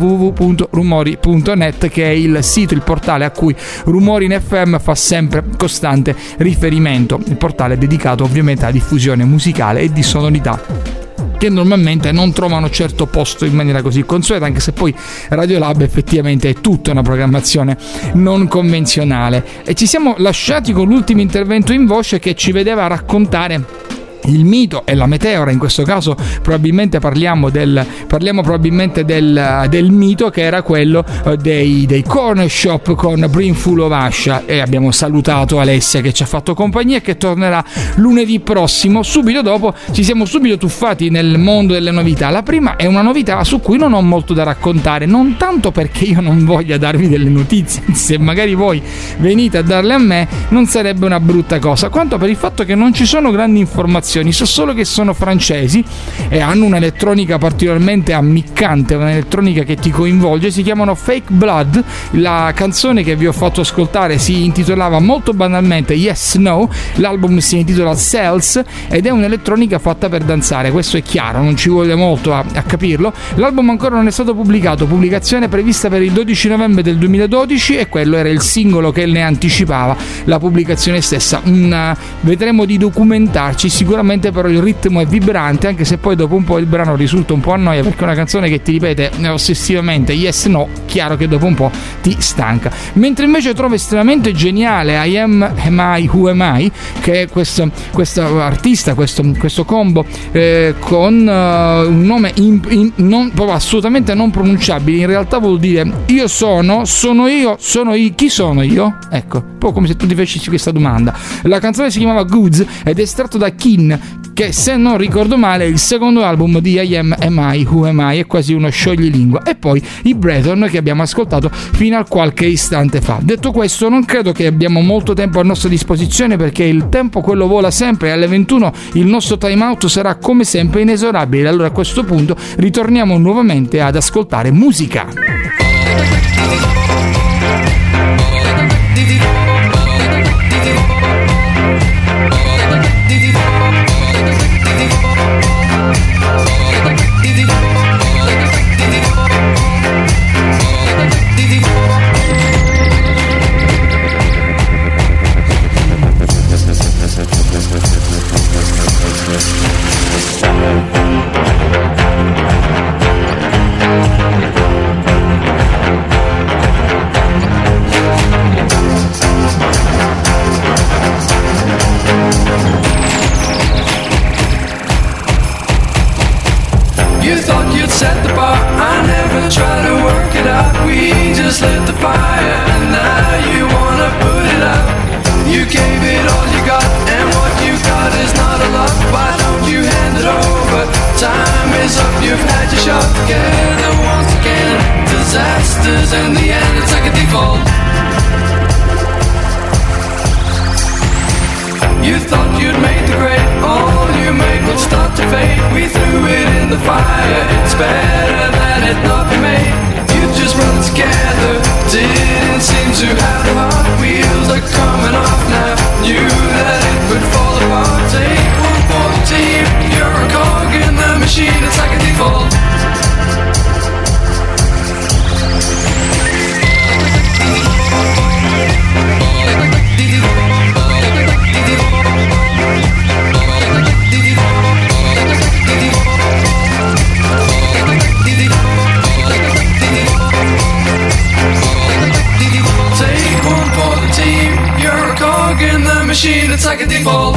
www.rumori.net, che è il sito, il portale a cui Rumori in FM fa sempre costante riferimento, il portale dedicato ovviamente alla diffusione musicale e di sonorità che normalmente non trovano certo posto in maniera così consueta, anche se poi Radiolab effettivamente è tutta una programmazione non convenzionale. E ci siamo lasciati con l'ultimo intervento in voce che ci vedeva raccontare il mito e la meteora. In questo caso probabilmente parliamo probabilmente del mito, che era quello dei corner shop con Brimful of Asha. E abbiamo salutato Alessia che ci ha fatto compagnia e che tornerà lunedì prossimo. Subito dopo ci siamo subito tuffati nel mondo delle novità. La prima è una novità su cui non ho molto da raccontare, non tanto perché io non voglia darvi delle notizie, se magari voi venite a darle a me non sarebbe una brutta cosa, quanto per il fatto che non ci sono grandi informazioni. So solo che sono francesi e hanno un'elettronica particolarmente ammiccante, un'elettronica che ti coinvolge. Si chiamano Fake Blood. La canzone che vi ho fatto ascoltare si intitolava molto banalmente Yes No, l'album si intitola Cells ed è un'elettronica fatta per danzare, questo è chiaro, non ci vuole molto a capirlo. L'album ancora non è stato pubblicato, pubblicazione prevista per il 12 novembre del 2012 e quello era il singolo che ne anticipava la pubblicazione stessa. Vedremo di documentarci sicuramente, però il ritmo è vibrante, anche se poi dopo un po' il brano risulta un po' a noia, perché è una canzone che ti ripete ossessivamente Yes No, chiaro che dopo un po' ti stanca. Mentre invece trovo estremamente geniale I Am I Who Am I, che è questo artista, questo combo con un nome assolutamente non pronunciabile. In realtà vuol dire io sono io, chi sono io? Ecco, un po' come se tu ti facessi questa domanda. La canzone si chiamava Goods ed è estratto da Kin, che se non ricordo male è il secondo album di I Am I Who Am I, è quasi uno scioglilingua. E poi i Breton, che abbiamo ascoltato fino a qualche istante fa. Detto questo, non credo che abbiamo molto tempo a nostra disposizione, perché il tempo quello vola sempre e alle 21 il nostro time out sarà come sempre inesorabile. Allora a questo punto ritorniamo nuovamente ad ascoltare musica. Set the bar, I never try to work it out. We just lit the fire and now you wanna put it out. You gave it all you got and what you got is not a lot. Why don't you hand it over? Time is up, you've had your shot. Together once again, disasters in the end, it's like a default. You thought you'd made the grade, all you made will start to fade. We threw it in the fire, it's better that it not be made. You just run together, didn't seem to have the heart. Wheels are coming off now, knew that it would fall apart. Take one for the team, you're a cog in the machine, it's like a default. In the machine, it's like a default.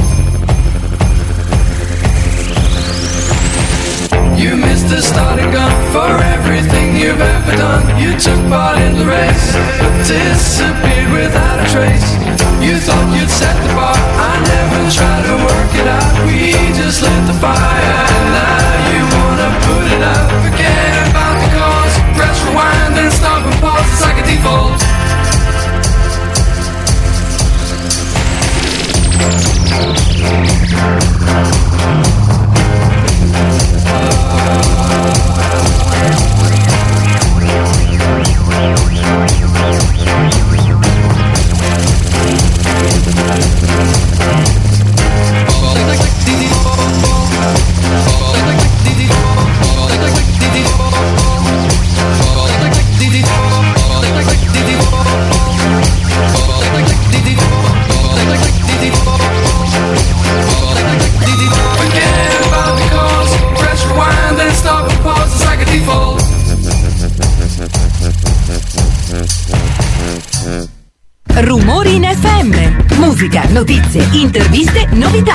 You missed the starting gun for everything you've ever done. You took part in the race, but disappeared without a trace. You thought you'd set the bar, I never tried to work it out. We just lit the fire, and now you wanna put it out. Forget about the cause, press rewind and stop and pause, it's like a default. in FM. Musica, notizie, interviste, novità.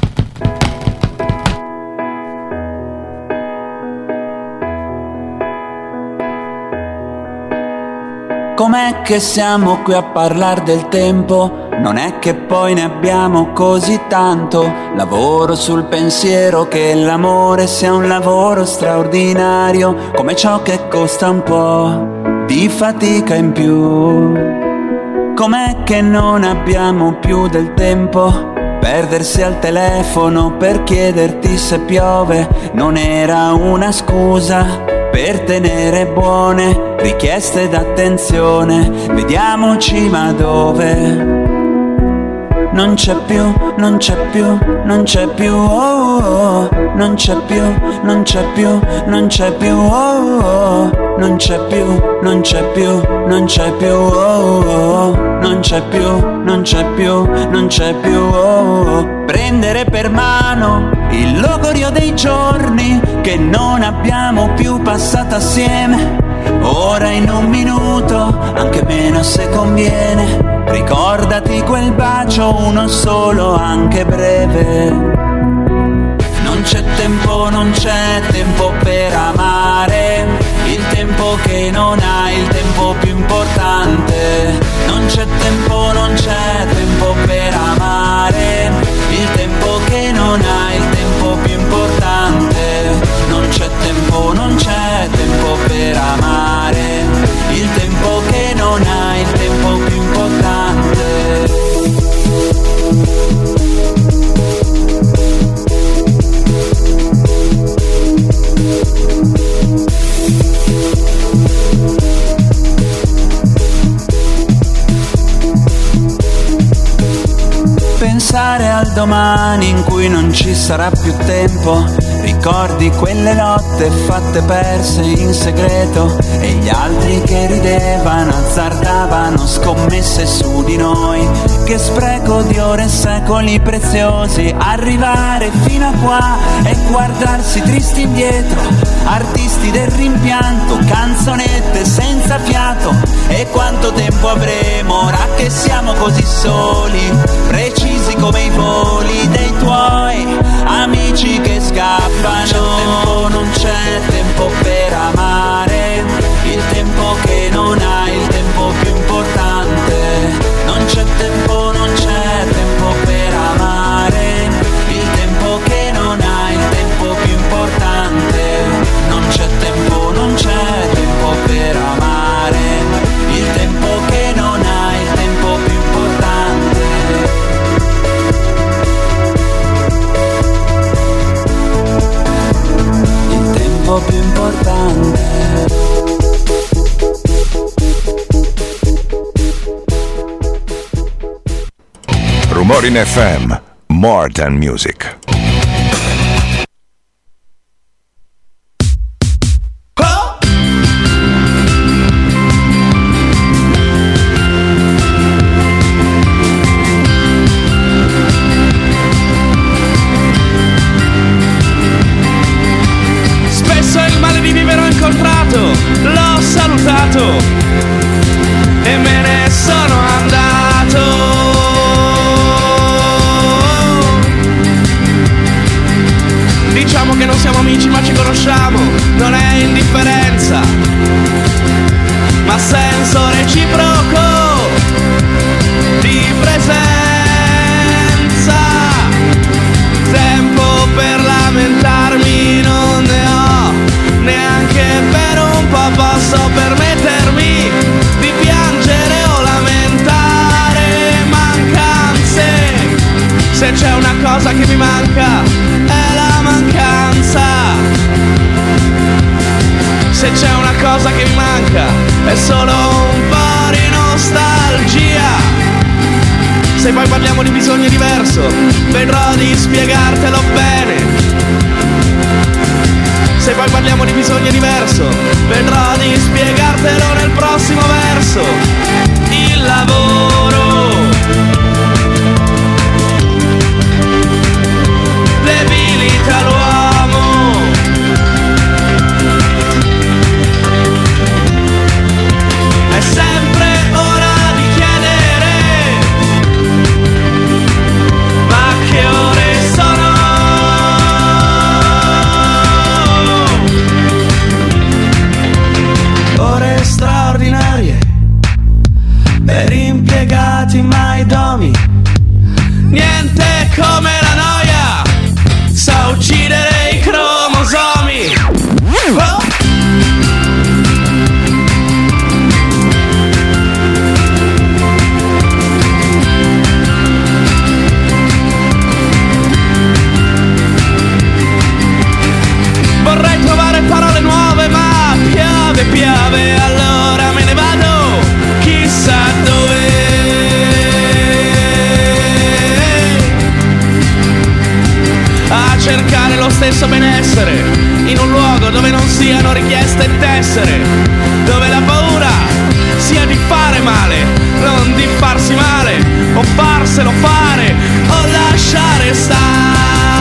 Com'è che siamo qui a parlare del tempo? Non è che poi ne abbiamo così tanto. Lavoro sul pensiero che l'amore sia un lavoro straordinario, come ciò che costa un po' di fatica in più. Com'è che non abbiamo più del tempo? Perdersi al telefono per chiederti se piove non era una scusa per tenere buone richieste d'attenzione. Vediamoci ma dove? Non c'è più, non c'è più, non c'è più, oh, oh. Non c'è più, non c'è più, non c'è più, oh, oh. Non c'è più, non c'è più, non c'è più, oh, oh. Non c'è più, non c'è più, non c'è più, oh, oh. Prendere per mano il logorio dei giorni che non abbiamo più passato assieme. Ora in un minuto, anche meno se conviene. Ricordati quel bacio, uno solo, anche breve. Non c'è tempo, non c'è tempo per amare. Il tempo che non hai, il tempo più importante. Non c'è tempo, non c'è tempo per amare. Il tempo che non hai, il tempo più importante. Non c'è tempo, non c'è tempo per amare. Il tempo che non hai, il tempo più importante. Pensare al domani in cui non ci sarà più tempo. Ricordi quelle lotte fatte perse in segreto e gli altri che ridevano, azzardavano scommesse su di noi. Che spreco di ore e secoli preziosi, arrivare fino a qua e guardarsi tristi indietro. Artisti del rimpianto, canzonette senza fiato. E quanto tempo avremo ora che siamo così soli, precisi come i voli dei tuoi amici che scappano. Non c'è tempo per amare. Il tempo che non hai, il tempo più importante. Non c'è tempo, non c'è tempo per amare. Il tempo che non hai, il tempo più importante. Non c'è tempo, non c'è tempo per amare. Il tempo che non hai, il tempo più importante. Il tempo più importante. Rumori in FM, more than music. Spesso il male di vivere ho incontrato, l'ho salutato e me ne sono andato. Diciamo che non siamo amici ma ci conosciamo, non è indifferenza, ma senso reciproco di presenza. Tempo per lamentarmi non ne ho, neanche per un po' posso permettermi di piangere o lamentare mancanze. Se c'è una cosa che mi manca è la mancanza. Se c'è una cosa che mi manca è solo un po' di nostalgia. Se poi parliamo di bisogno diverso, vedrò di spiegartelo bene. Se poi parliamo di bisogno diverso, vedrò di spiegartelo nel prossimo verso. Il lavoro, debilita l'uomo. È sempre ora di chiedere come la noia sa uccidere i cromosomi. Oh! Vorrei trovare parole nuove, ma piove, allora me ne vado, chissà dove. A cercare lo stesso benessere, in un luogo dove non siano richieste tessere, dove la paura sia di fare male, non di farsi male, o farselo fare, o lasciare stare.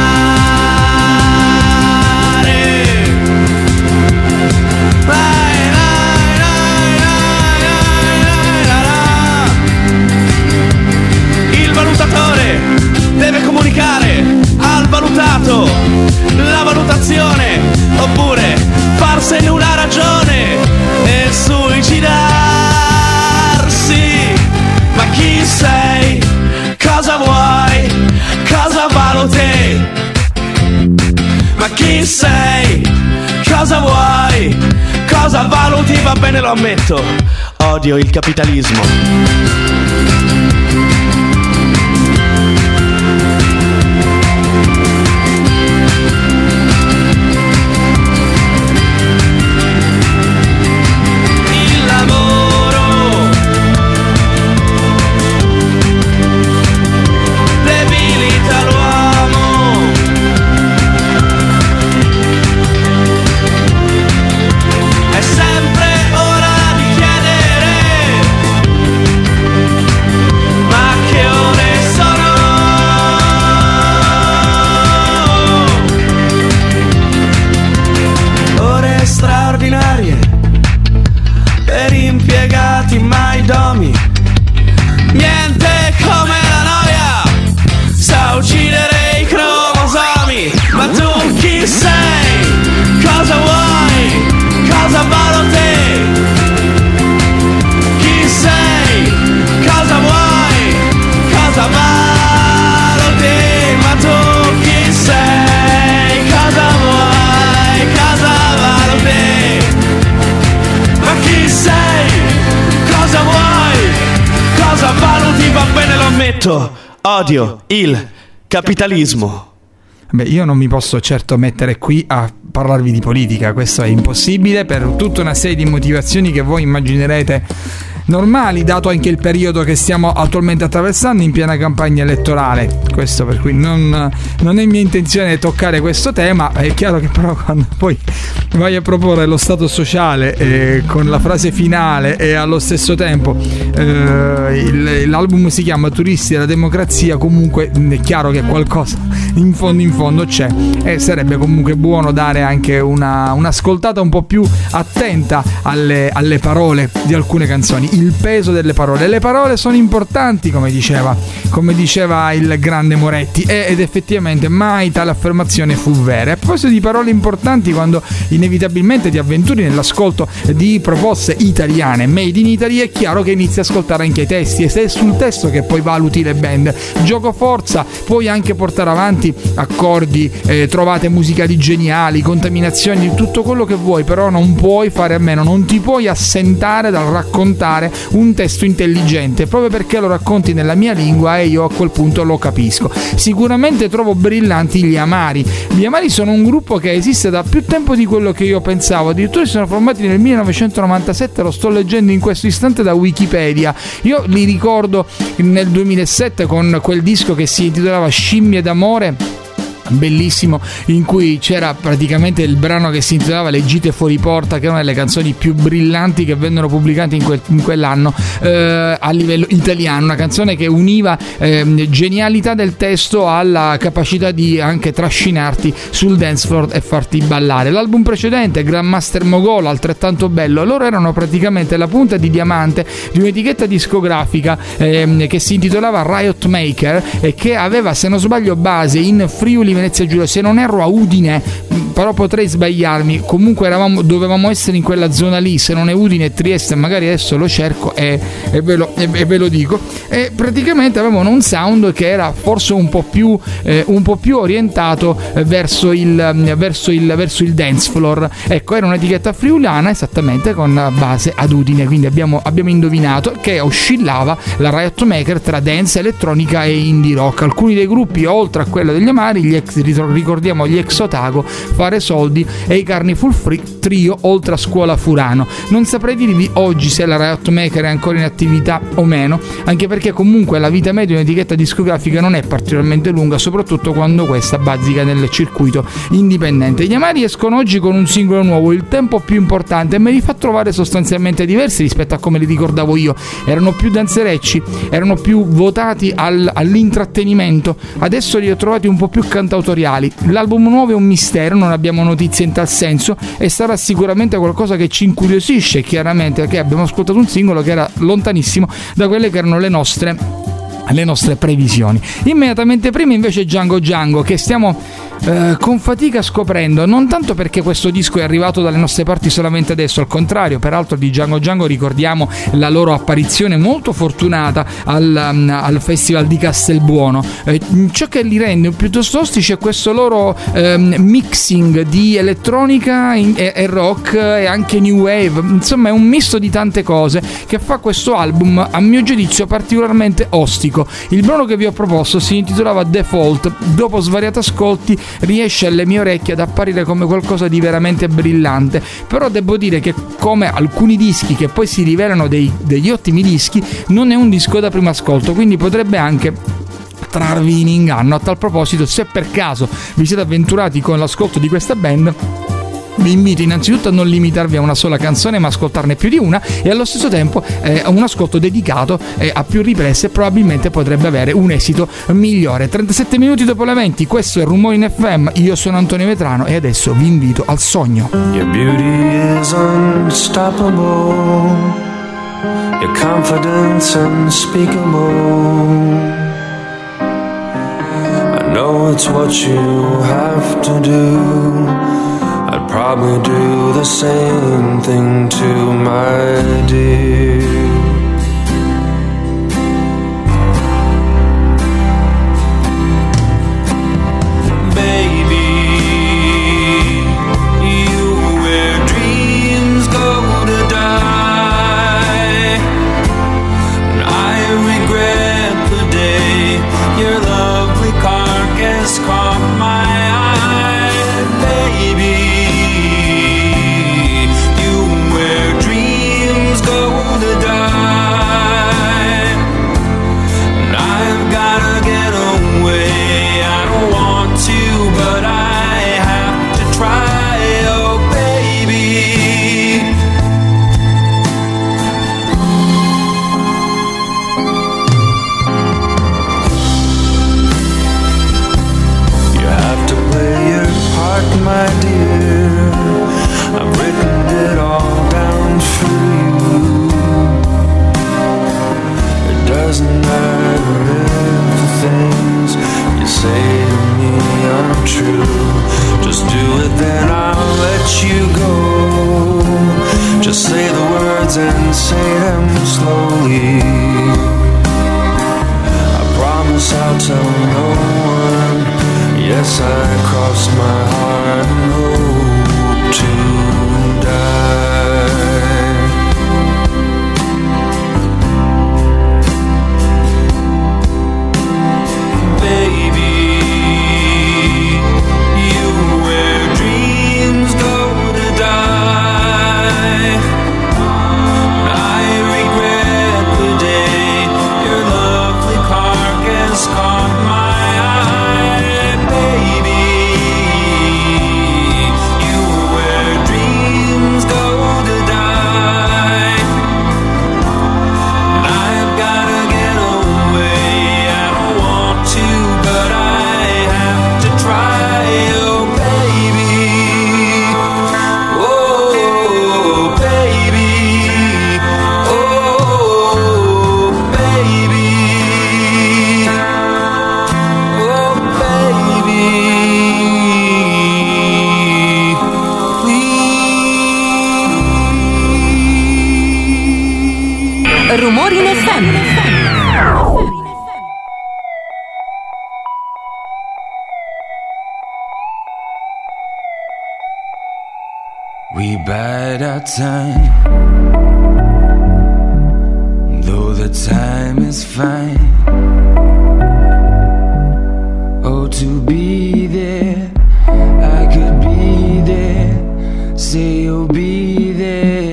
Il valutatore deve comunicare al valutato la valutazione, oppure farsene una ragione e suicidarsi. Ma chi sei? Cosa vuoi? Cosa valuti? Ma chi sei? Cosa vuoi? Cosa valuti? Va bene, lo ammetto, odio il capitalismo. Per impiegati mai domi, niente come la noia sa uccidere i cromosomi. Ma tu chi sei? Cosa vuoi? Cosa valuti? Chi sei? Cosa vuoi? Cosa valuti? Ma tu chi sei? Cosa vuoi? Cosa valuti? Ma chi sei? Cosa vuoi? Cosa valuti? Va bene, lo ammetto, odio il capitalismo. Beh, io non mi posso certo mettere qui a parlarvi di politica, questo è impossibile per tutta una serie di motivazioni che voi immaginerete normali, dato anche il periodo che stiamo attualmente attraversando in piena campagna elettorale. Questo per cui non è mia intenzione toccare questo tema. È chiaro che però quando poi vai a proporre lo stato sociale con la frase finale e allo stesso tempo l'album si chiama Turisti della Democrazia, comunque è chiaro che qualcosa in fondo c'è, e sarebbe comunque buono dare anche un'ascoltata un po' più attenta alle parole di alcune canzoni. Il peso delle parole. Le parole sono importanti, come diceva il grande Moretti, ed effettivamente mai tale affermazione fu vera. A proposito di parole importanti, quando inevitabilmente ti avventuri nell'ascolto di proposte italiane made in Italy, è chiaro che inizi a ascoltare anche i testi, e se è sul testo che poi valuti le band. Gioco forza, puoi anche portare avanti accordi, trovate musicali geniali, contaminazioni, tutto quello che vuoi, però non puoi fare a meno, non ti puoi assentare dal raccontare un testo intelligente, proprio perché lo racconti nella mia lingua e io a quel punto lo capisco. Sicuramente trovo brillanti gli Amari. Gli Amari sono un gruppo che esiste da più tempo di quello che io pensavo, addirittura si sono formati nel 1997, lo sto leggendo in questo istante da Wikipedia. Io li ricordo nel 2007 con quel disco che si intitolava Scimmie d'amore, bellissimo, in cui c'era praticamente il brano che si intitolava Le gite fuori porta, che è una delle canzoni più brillanti che vennero pubblicate in quell'anno a livello italiano, una canzone che univa genialità del testo alla capacità di anche trascinarti sul dance floor e farti ballare. L'album precedente, Grandmaster Mogol, altrettanto bello. Loro erano praticamente la punta di diamante di un'etichetta discografica che si intitolava Riot Maker e che aveva, se non sbaglio, base in Friuli Venezia Giulia, se non erro a Udine, però potrei sbagliarmi. Comunque dovevamo essere in quella zona lì, se non è Udine e Trieste, magari adesso lo cerco e ve lo dico. E praticamente avevano un sound che era forse un po' più orientato verso il dance floor. Ecco, era un'etichetta friulana esattamente con base ad Udine, quindi abbiamo indovinato che oscillava la Riot Maker tra dance, elettronica e indie rock. Alcuni dei gruppi, oltre a quello degli Amari, ricordiamo gli ex Otago, Fare Soldi e i Carnival Free Trio, oltre a Scuola Furano. Non saprei dirvi oggi se la Riot Maker è ancora in attività o meno, anche perché comunque la vita media di un'etichetta discografica non è particolarmente lunga, soprattutto quando questa bazzica nel circuito indipendente. Gli Amari escono oggi con un singolo nuovo, Il tempo più importante, e me li fa trovare sostanzialmente diversi rispetto a come li ricordavo io. Erano più danzerecci, erano più votati all'intrattenimento, adesso li ho trovati un po' più cantautoriali. L'album nuovo è un mistero, non abbiamo notizie in tal senso, e sarà sicuramente qualcosa che ci incuriosisce, chiaramente, perché abbiamo ascoltato un singolo che era lontanissimo da quelle che erano le nostre previsioni. Immediatamente prima invece Django, che stiamo con fatica scoprendo, non tanto perché questo disco è arrivato dalle nostre parti solamente adesso, al contrario. Peraltro di Django ricordiamo la loro apparizione molto fortunata al Festival di Castelbuono. Ciò che li rende piuttosto ostici è questo loro mixing di elettronica e rock e anche new wave, insomma è un misto di tante cose che fa questo album, a mio giudizio, particolarmente ostico. Il brano che vi ho proposto si intitolava Default. Dopo svariati ascolti riesce alle mie orecchie ad apparire come qualcosa di veramente brillante, però devo dire che, come alcuni dischi che poi si rivelano degli ottimi dischi, non è un disco da primo ascolto, quindi potrebbe anche trarvi in inganno. A tal proposito, se per caso vi siete avventurati con l'ascolto di questa band, vi invito innanzitutto a non limitarvi a una sola canzone, ma ascoltarne più di una, e allo stesso tempo un ascolto dedicato a più riprese probabilmente potrebbe avere un esito migliore. 37 minuti dopo le 20, questo è Rumori in FM, io sono Antonio Vetrano e adesso vi invito al sogno. Your beauty is unstoppable, your confidence unspeakable. I know it's what you have to do. I'd probably do the same thing to my dear. Baby, you where dreams go to die, and I regret the day your lovely carcass caught my eye. Baby, my dear, I've written it all down for you. It doesn't matter if the things you say to me aren't true. Just do it, then I'll let you go. Just say the words and say them slowly. I promise I'll tell no one. Yes, I crossed my heart and hope to die. Baby, you where dreams go to die. I regret the day your lovely carcass caught my eye. Baby, bide our time, though the time is fine. Oh, to be there, I could be there, say you'll be there.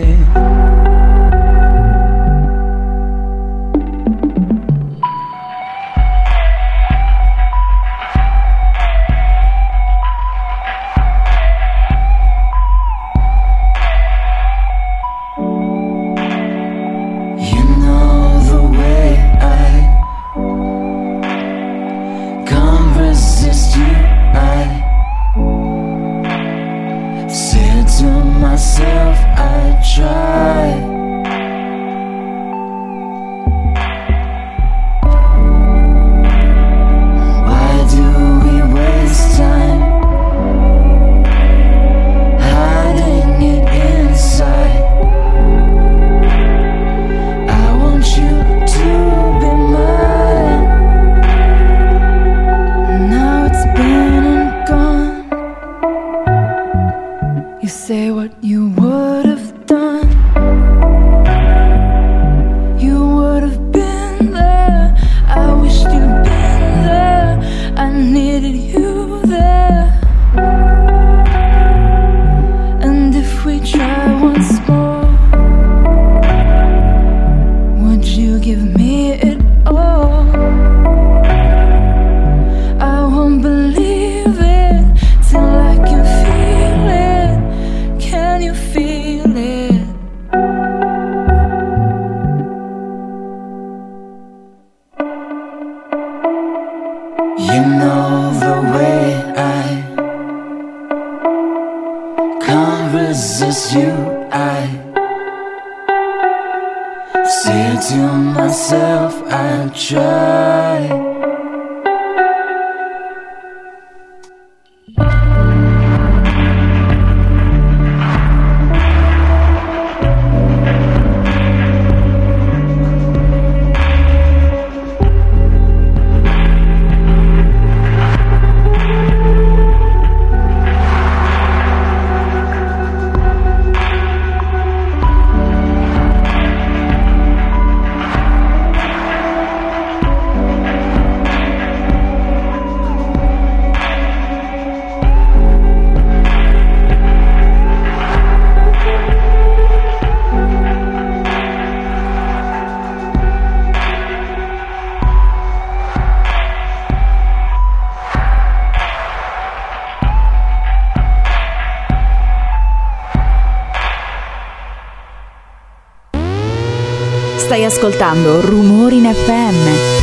Stai ascoltando Rumori in FM.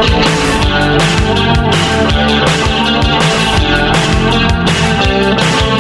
We'll be right back.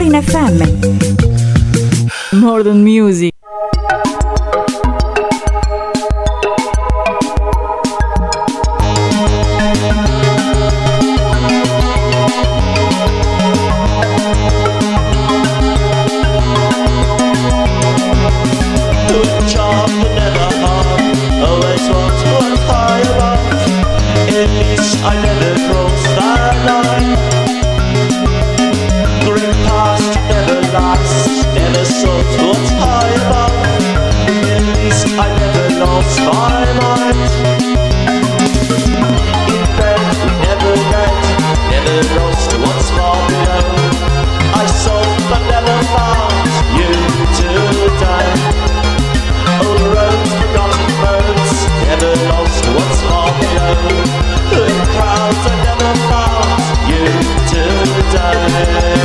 Rumori in FM. Modern Music. I never cross that line. Green past never lasts, never sought what's high above. At least I never lost my mind. In bed we never met, never lost what's far below. I sought but never found you today. Old roads, forgotten roads, never lost what's far below. In crowds I never found you today.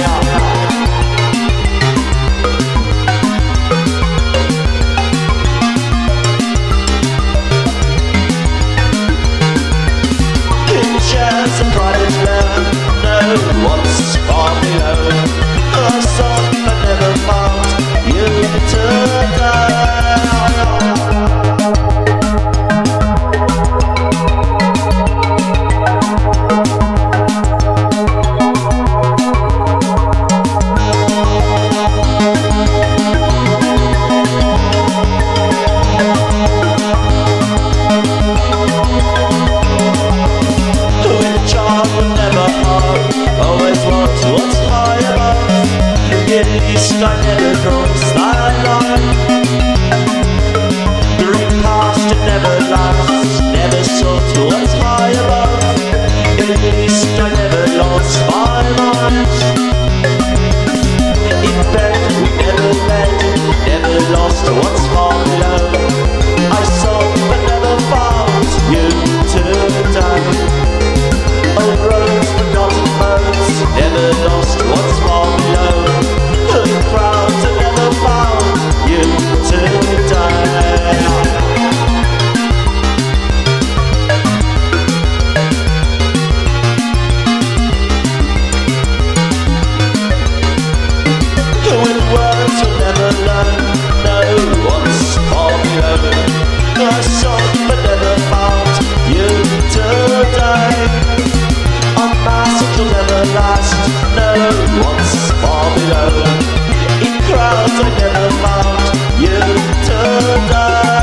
In chairs and private land, no one's far below. I sought but never found you today. At least I never crossed that line. Green past it never lasts, never sought what's high above. At least I never lost my mind. In bed we never met, never lost what's far below. I sought but never found you today. Old roads, forgotten roads, never lost what's far below. Crowds have never found you today. With words you'll never learn, no one's far below. I sought but never found you today. Unmasked you'll never last, no one's far below. In crowds I never found you today.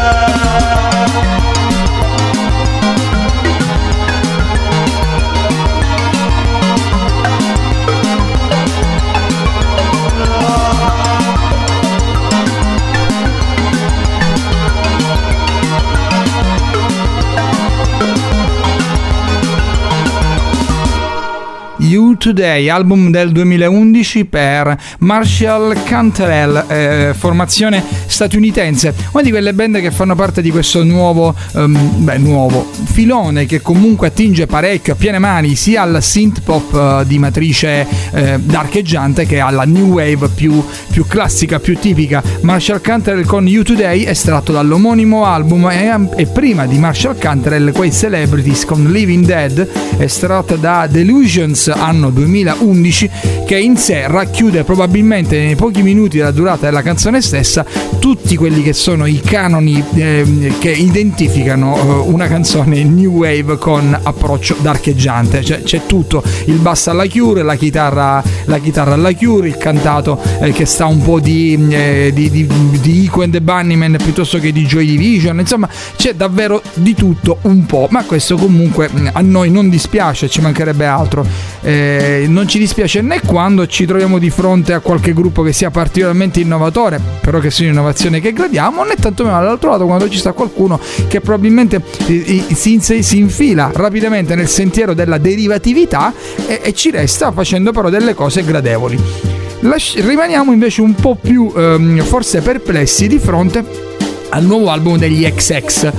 You Today, album del 2011 per Marshall Canterell, formazione statunitense, una di quelle band che fanno parte di questo nuovo filone che comunque attinge parecchio a piene mani sia al synth pop di matrice darcheggiante che alla new wave più classica, più tipica. Marshall Canterell con You Today, estratto dall'omonimo album, e prima di Marshall Canterell quei Celebrities con Living Dead, estratto da Delusions anno 2011, che in sé racchiude probabilmente nei pochi minuti della durata della canzone stessa tutti quelli che sono i canoni che identificano una canzone new wave con approccio darcheggiante. Cioè, c'è tutto: il basso alla Cure, la chitarra alla Cure, il cantato che sta un po' di Ico and the Bunnymen piuttosto che di Joy Division. Insomma, c'è davvero di tutto un po', ma questo comunque a noi non dispiace, ci mancherebbe altro. Non ci dispiace né quando ci troviamo di fronte a qualche gruppo che sia particolarmente innovatore, però che sia un'innovazione che gradiamo, né tantomeno dall'altro lato quando ci sta qualcuno che probabilmente si infila rapidamente nel sentiero della derivatività e ci resta facendo però delle cose gradevoli. Rimaniamo invece un po' più forse perplessi di fronte al nuovo album degli XX.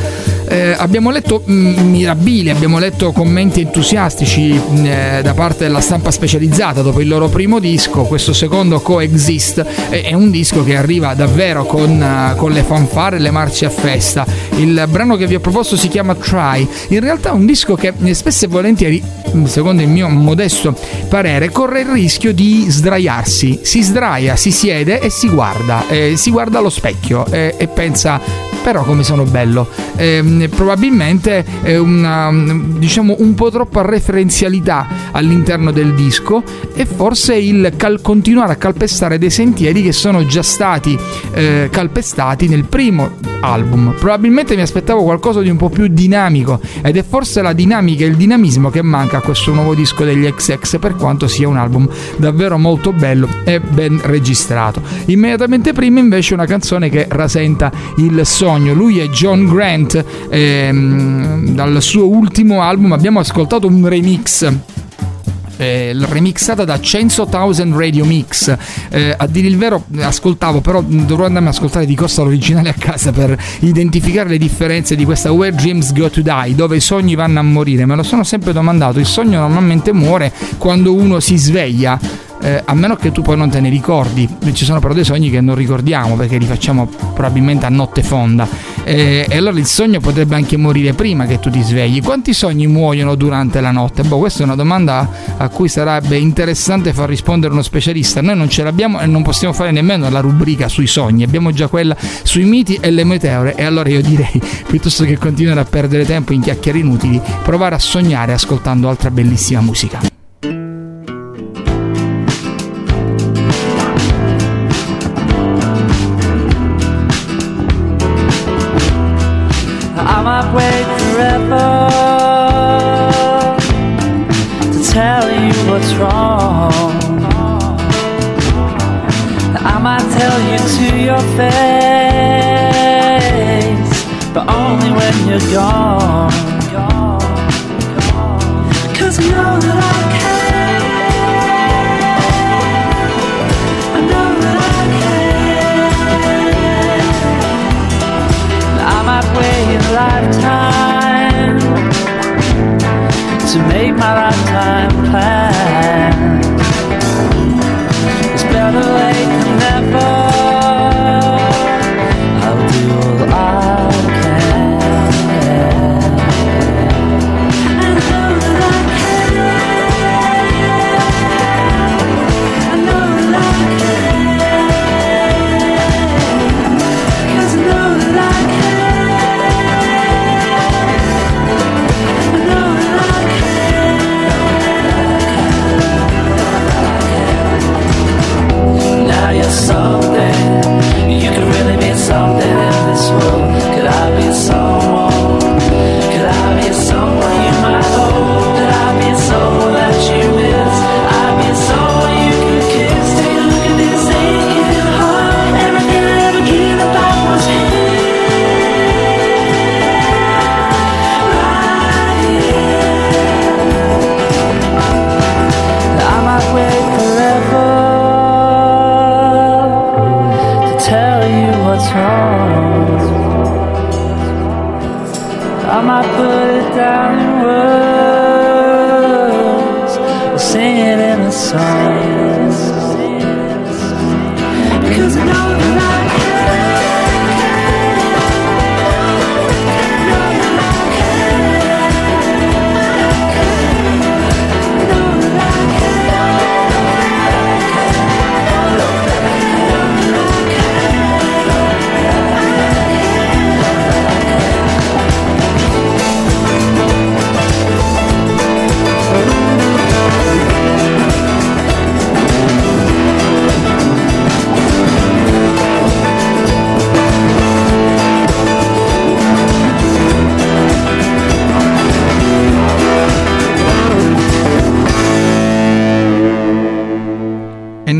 Abbiamo letto mirabili, abbiamo letto commenti entusiastici da parte della stampa specializzata dopo il loro primo disco. Questo secondo, Coexist, è un disco che arriva davvero con le fanfare e le marce a festa. Il brano che vi ho proposto si chiama Try. In realtà è un disco che spesso e volentieri, secondo il mio modesto parere, corre il rischio di sdraiarsi. Si sdraia, si siede e si guarda allo specchio e pensa: però come sono bello. Probabilmente è diciamo un po' troppa referenzialità all'interno del disco, e forse il continuare a calpestare dei sentieri che sono già stati calpestati nel primo album. Probabilmente mi aspettavo qualcosa di un po' più dinamico, ed è forse la dinamica e il dinamismo che manca a questo nuovo disco degli XX, per quanto sia un album davvero molto bello e ben registrato. Immediatamente prima invece una canzone che rasenta il sogno. Lui è John Grant, dal suo ultimo album abbiamo ascoltato un remix remixata da 100,000 Radio Mix. A dire il vero ascoltavo, però dovrò andarmi ad ascoltare di costa l'originale a casa per identificare le differenze di questa Where Dreams Go to Die, dove i sogni vanno a morire. Me lo sono sempre domandato. Il sogno normalmente muore quando uno si sveglia, a meno che tu poi non te ne ricordi. Ci sono però dei sogni che non ricordiamo perché li facciamo probabilmente a notte fonda, e allora il sogno potrebbe anche morire prima che tu ti svegli. Quanti sogni muoiono durante la notte? Questa è una domanda a cui sarebbe interessante far rispondere uno specialista. Noi non ce l'abbiamo e non possiamo fare nemmeno la rubrica sui sogni, abbiamo già quella sui miti e le meteore. E allora io direi, piuttosto che continuare a perdere tempo in chiacchiere inutili, provare a sognare ascoltando altra bellissima musica. I might wait forever to tell you what's wrong. I might tell you to your face, but only when you're gone. 'Cause you know that I care. I know that I care. I might wait a lifetime to make my lifetime plan. It's better late than never. I'll do all I can. I know that I can. I know that I can. 'Cause I know that I can. Now you're something, you could really be something in this world. Could I be someone? Could I be someone you might hold? Could I be someone that you miss? I'd be someone you could kiss. Take a look at this aching heart. Everything I ever cared about was here. Right here. I might wait forever tell you what's wrong. I might put it down in words or sing it in a song. Because I know that I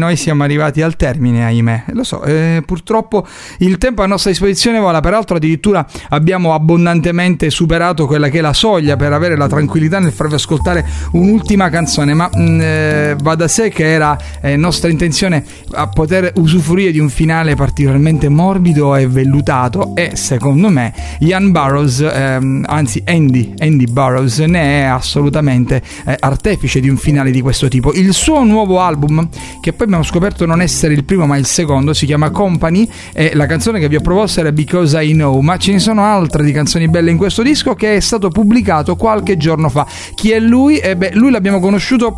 noi siamo arrivati al termine, ahimè. Lo so, purtroppo il tempo a nostra disposizione vola, peraltro addirittura abbiamo abbondantemente superato quella che è la soglia per avere la tranquillità nel farvi ascoltare un'ultima canzone, ma va da sé che era nostra intenzione a poter usufruire di un finale particolarmente morbido e vellutato, e secondo me Ian Burroughs, anzi Andy Burroughs, ne è assolutamente artefice di un finale di questo tipo. Il suo nuovo album, che poi abbiamo scoperto non essere il primo ma il secondo, si chiama Company, e la canzone che vi ho proposto era Because I Know, ma ce ne sono altre di canzoni belle in questo disco, che è stato pubblicato qualche giorno fa. Chi è lui? Lui l'abbiamo conosciuto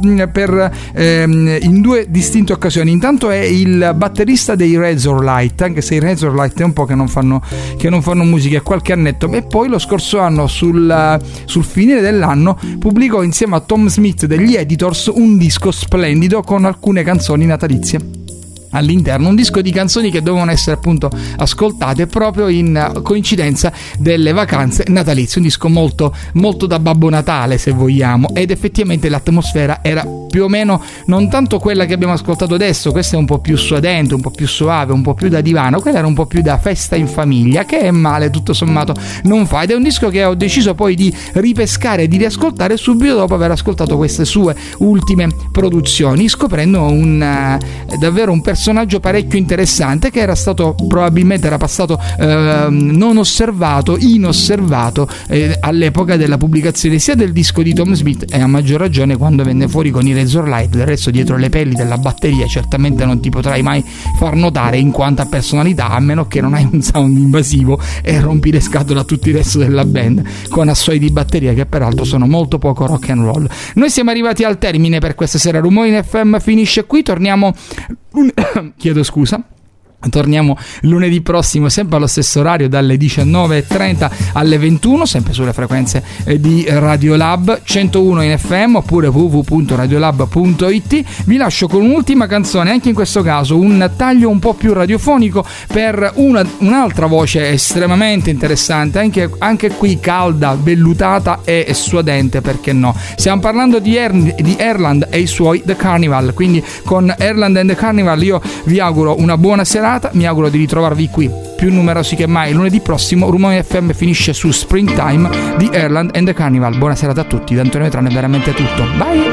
in due distinte occasioni. Intanto è il batterista dei Razorlight, anche se i Razorlight è un po' che non fanno musica, qualche annetto, e poi lo scorso anno sul finire dell'anno pubblicò insieme a Tom Smith degli Editors un disco splendido con alcune canzoni natalizie all'interno, un disco di canzoni che dovevano essere appunto ascoltate proprio in coincidenza delle vacanze natalizie, un disco molto, molto da Babbo Natale, se vogliamo, ed effettivamente l'atmosfera era più o meno non tanto quella che abbiamo ascoltato adesso. Questa è un po' più suadente, un po' più suave, un po' più da divano, quella era un po' più da festa in famiglia, che è male tutto sommato non fa, ed è un disco che ho deciso poi di ripescare e di riascoltare subito dopo aver ascoltato queste sue ultime produzioni, scoprendo davvero un personaggio parecchio interessante, che era stato probabilmente passato non osservato, inosservato all'epoca della pubblicazione sia del disco di Tom Smith, e a maggior ragione quando venne fuori con i Razorlight. Del resto dietro le pelli della batteria certamente non ti potrai mai far notare in quanto a personalità, a meno che non hai un sound invasivo e rompi le scatole a tutto il resto della band con assoli di batteria che peraltro sono molto poco rock and roll. Noi siamo arrivati al termine per questa sera. Rumori in FM finisce qui, torniamo chiedo scusa. Torniamo lunedì prossimo sempre allo stesso orario dalle 19.30 alle 21, sempre sulle frequenze di Radiolab 101 in FM oppure www.radiolab.it. Vi lascio con un'ultima canzone, anche in questo caso un taglio un po' più radiofonico per un'altra voce estremamente interessante, anche qui calda, vellutata e suadente, perché no. Stiamo parlando di Erland e i suoi The Carnival, quindi con Erland and the Carnival io vi auguro una buona serata. Mi auguro di ritrovarvi qui più numerosi che mai lunedì prossimo. Rumori FM finisce su Springtime di Erland and the Carnival. Buona serata a tutti, da Antonio Vetrano è veramente tutto. Bye!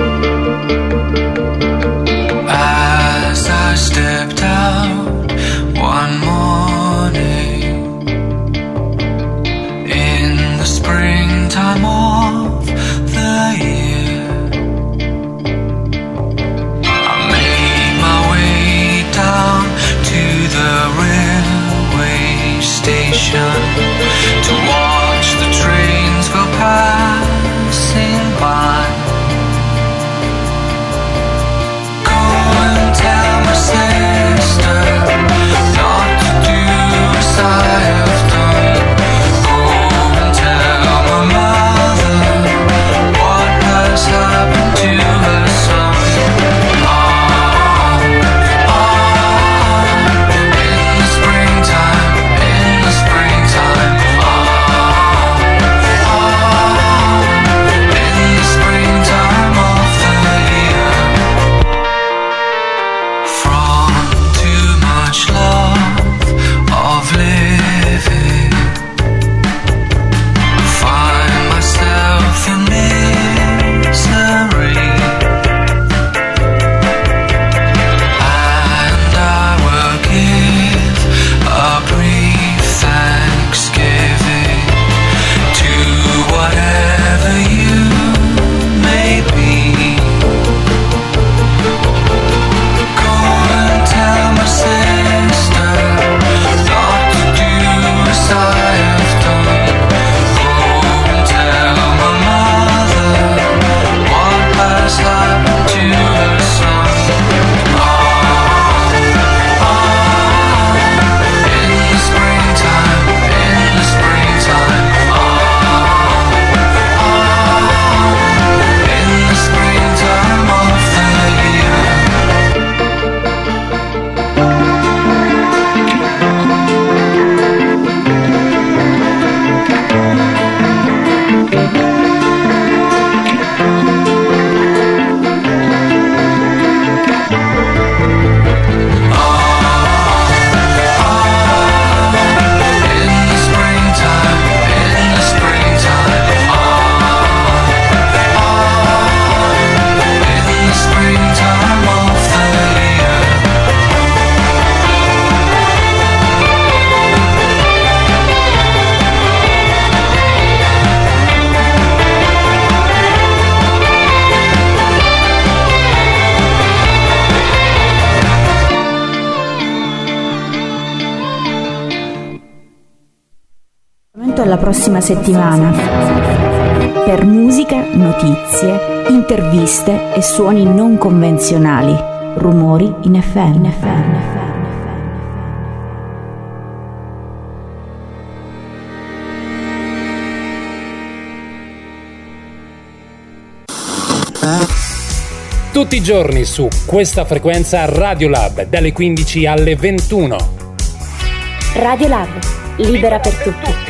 As I stepped out one morning in the springtime of the year, I made my way down to the railway station to watch the trains go passing by. alla prossima settimana per musica, notizie, interviste e suoni non convenzionali. Rumori in FM. Tutti i giorni su questa frequenza Radiolab dalle 15 alle 21. Radiolab, libera per tutti.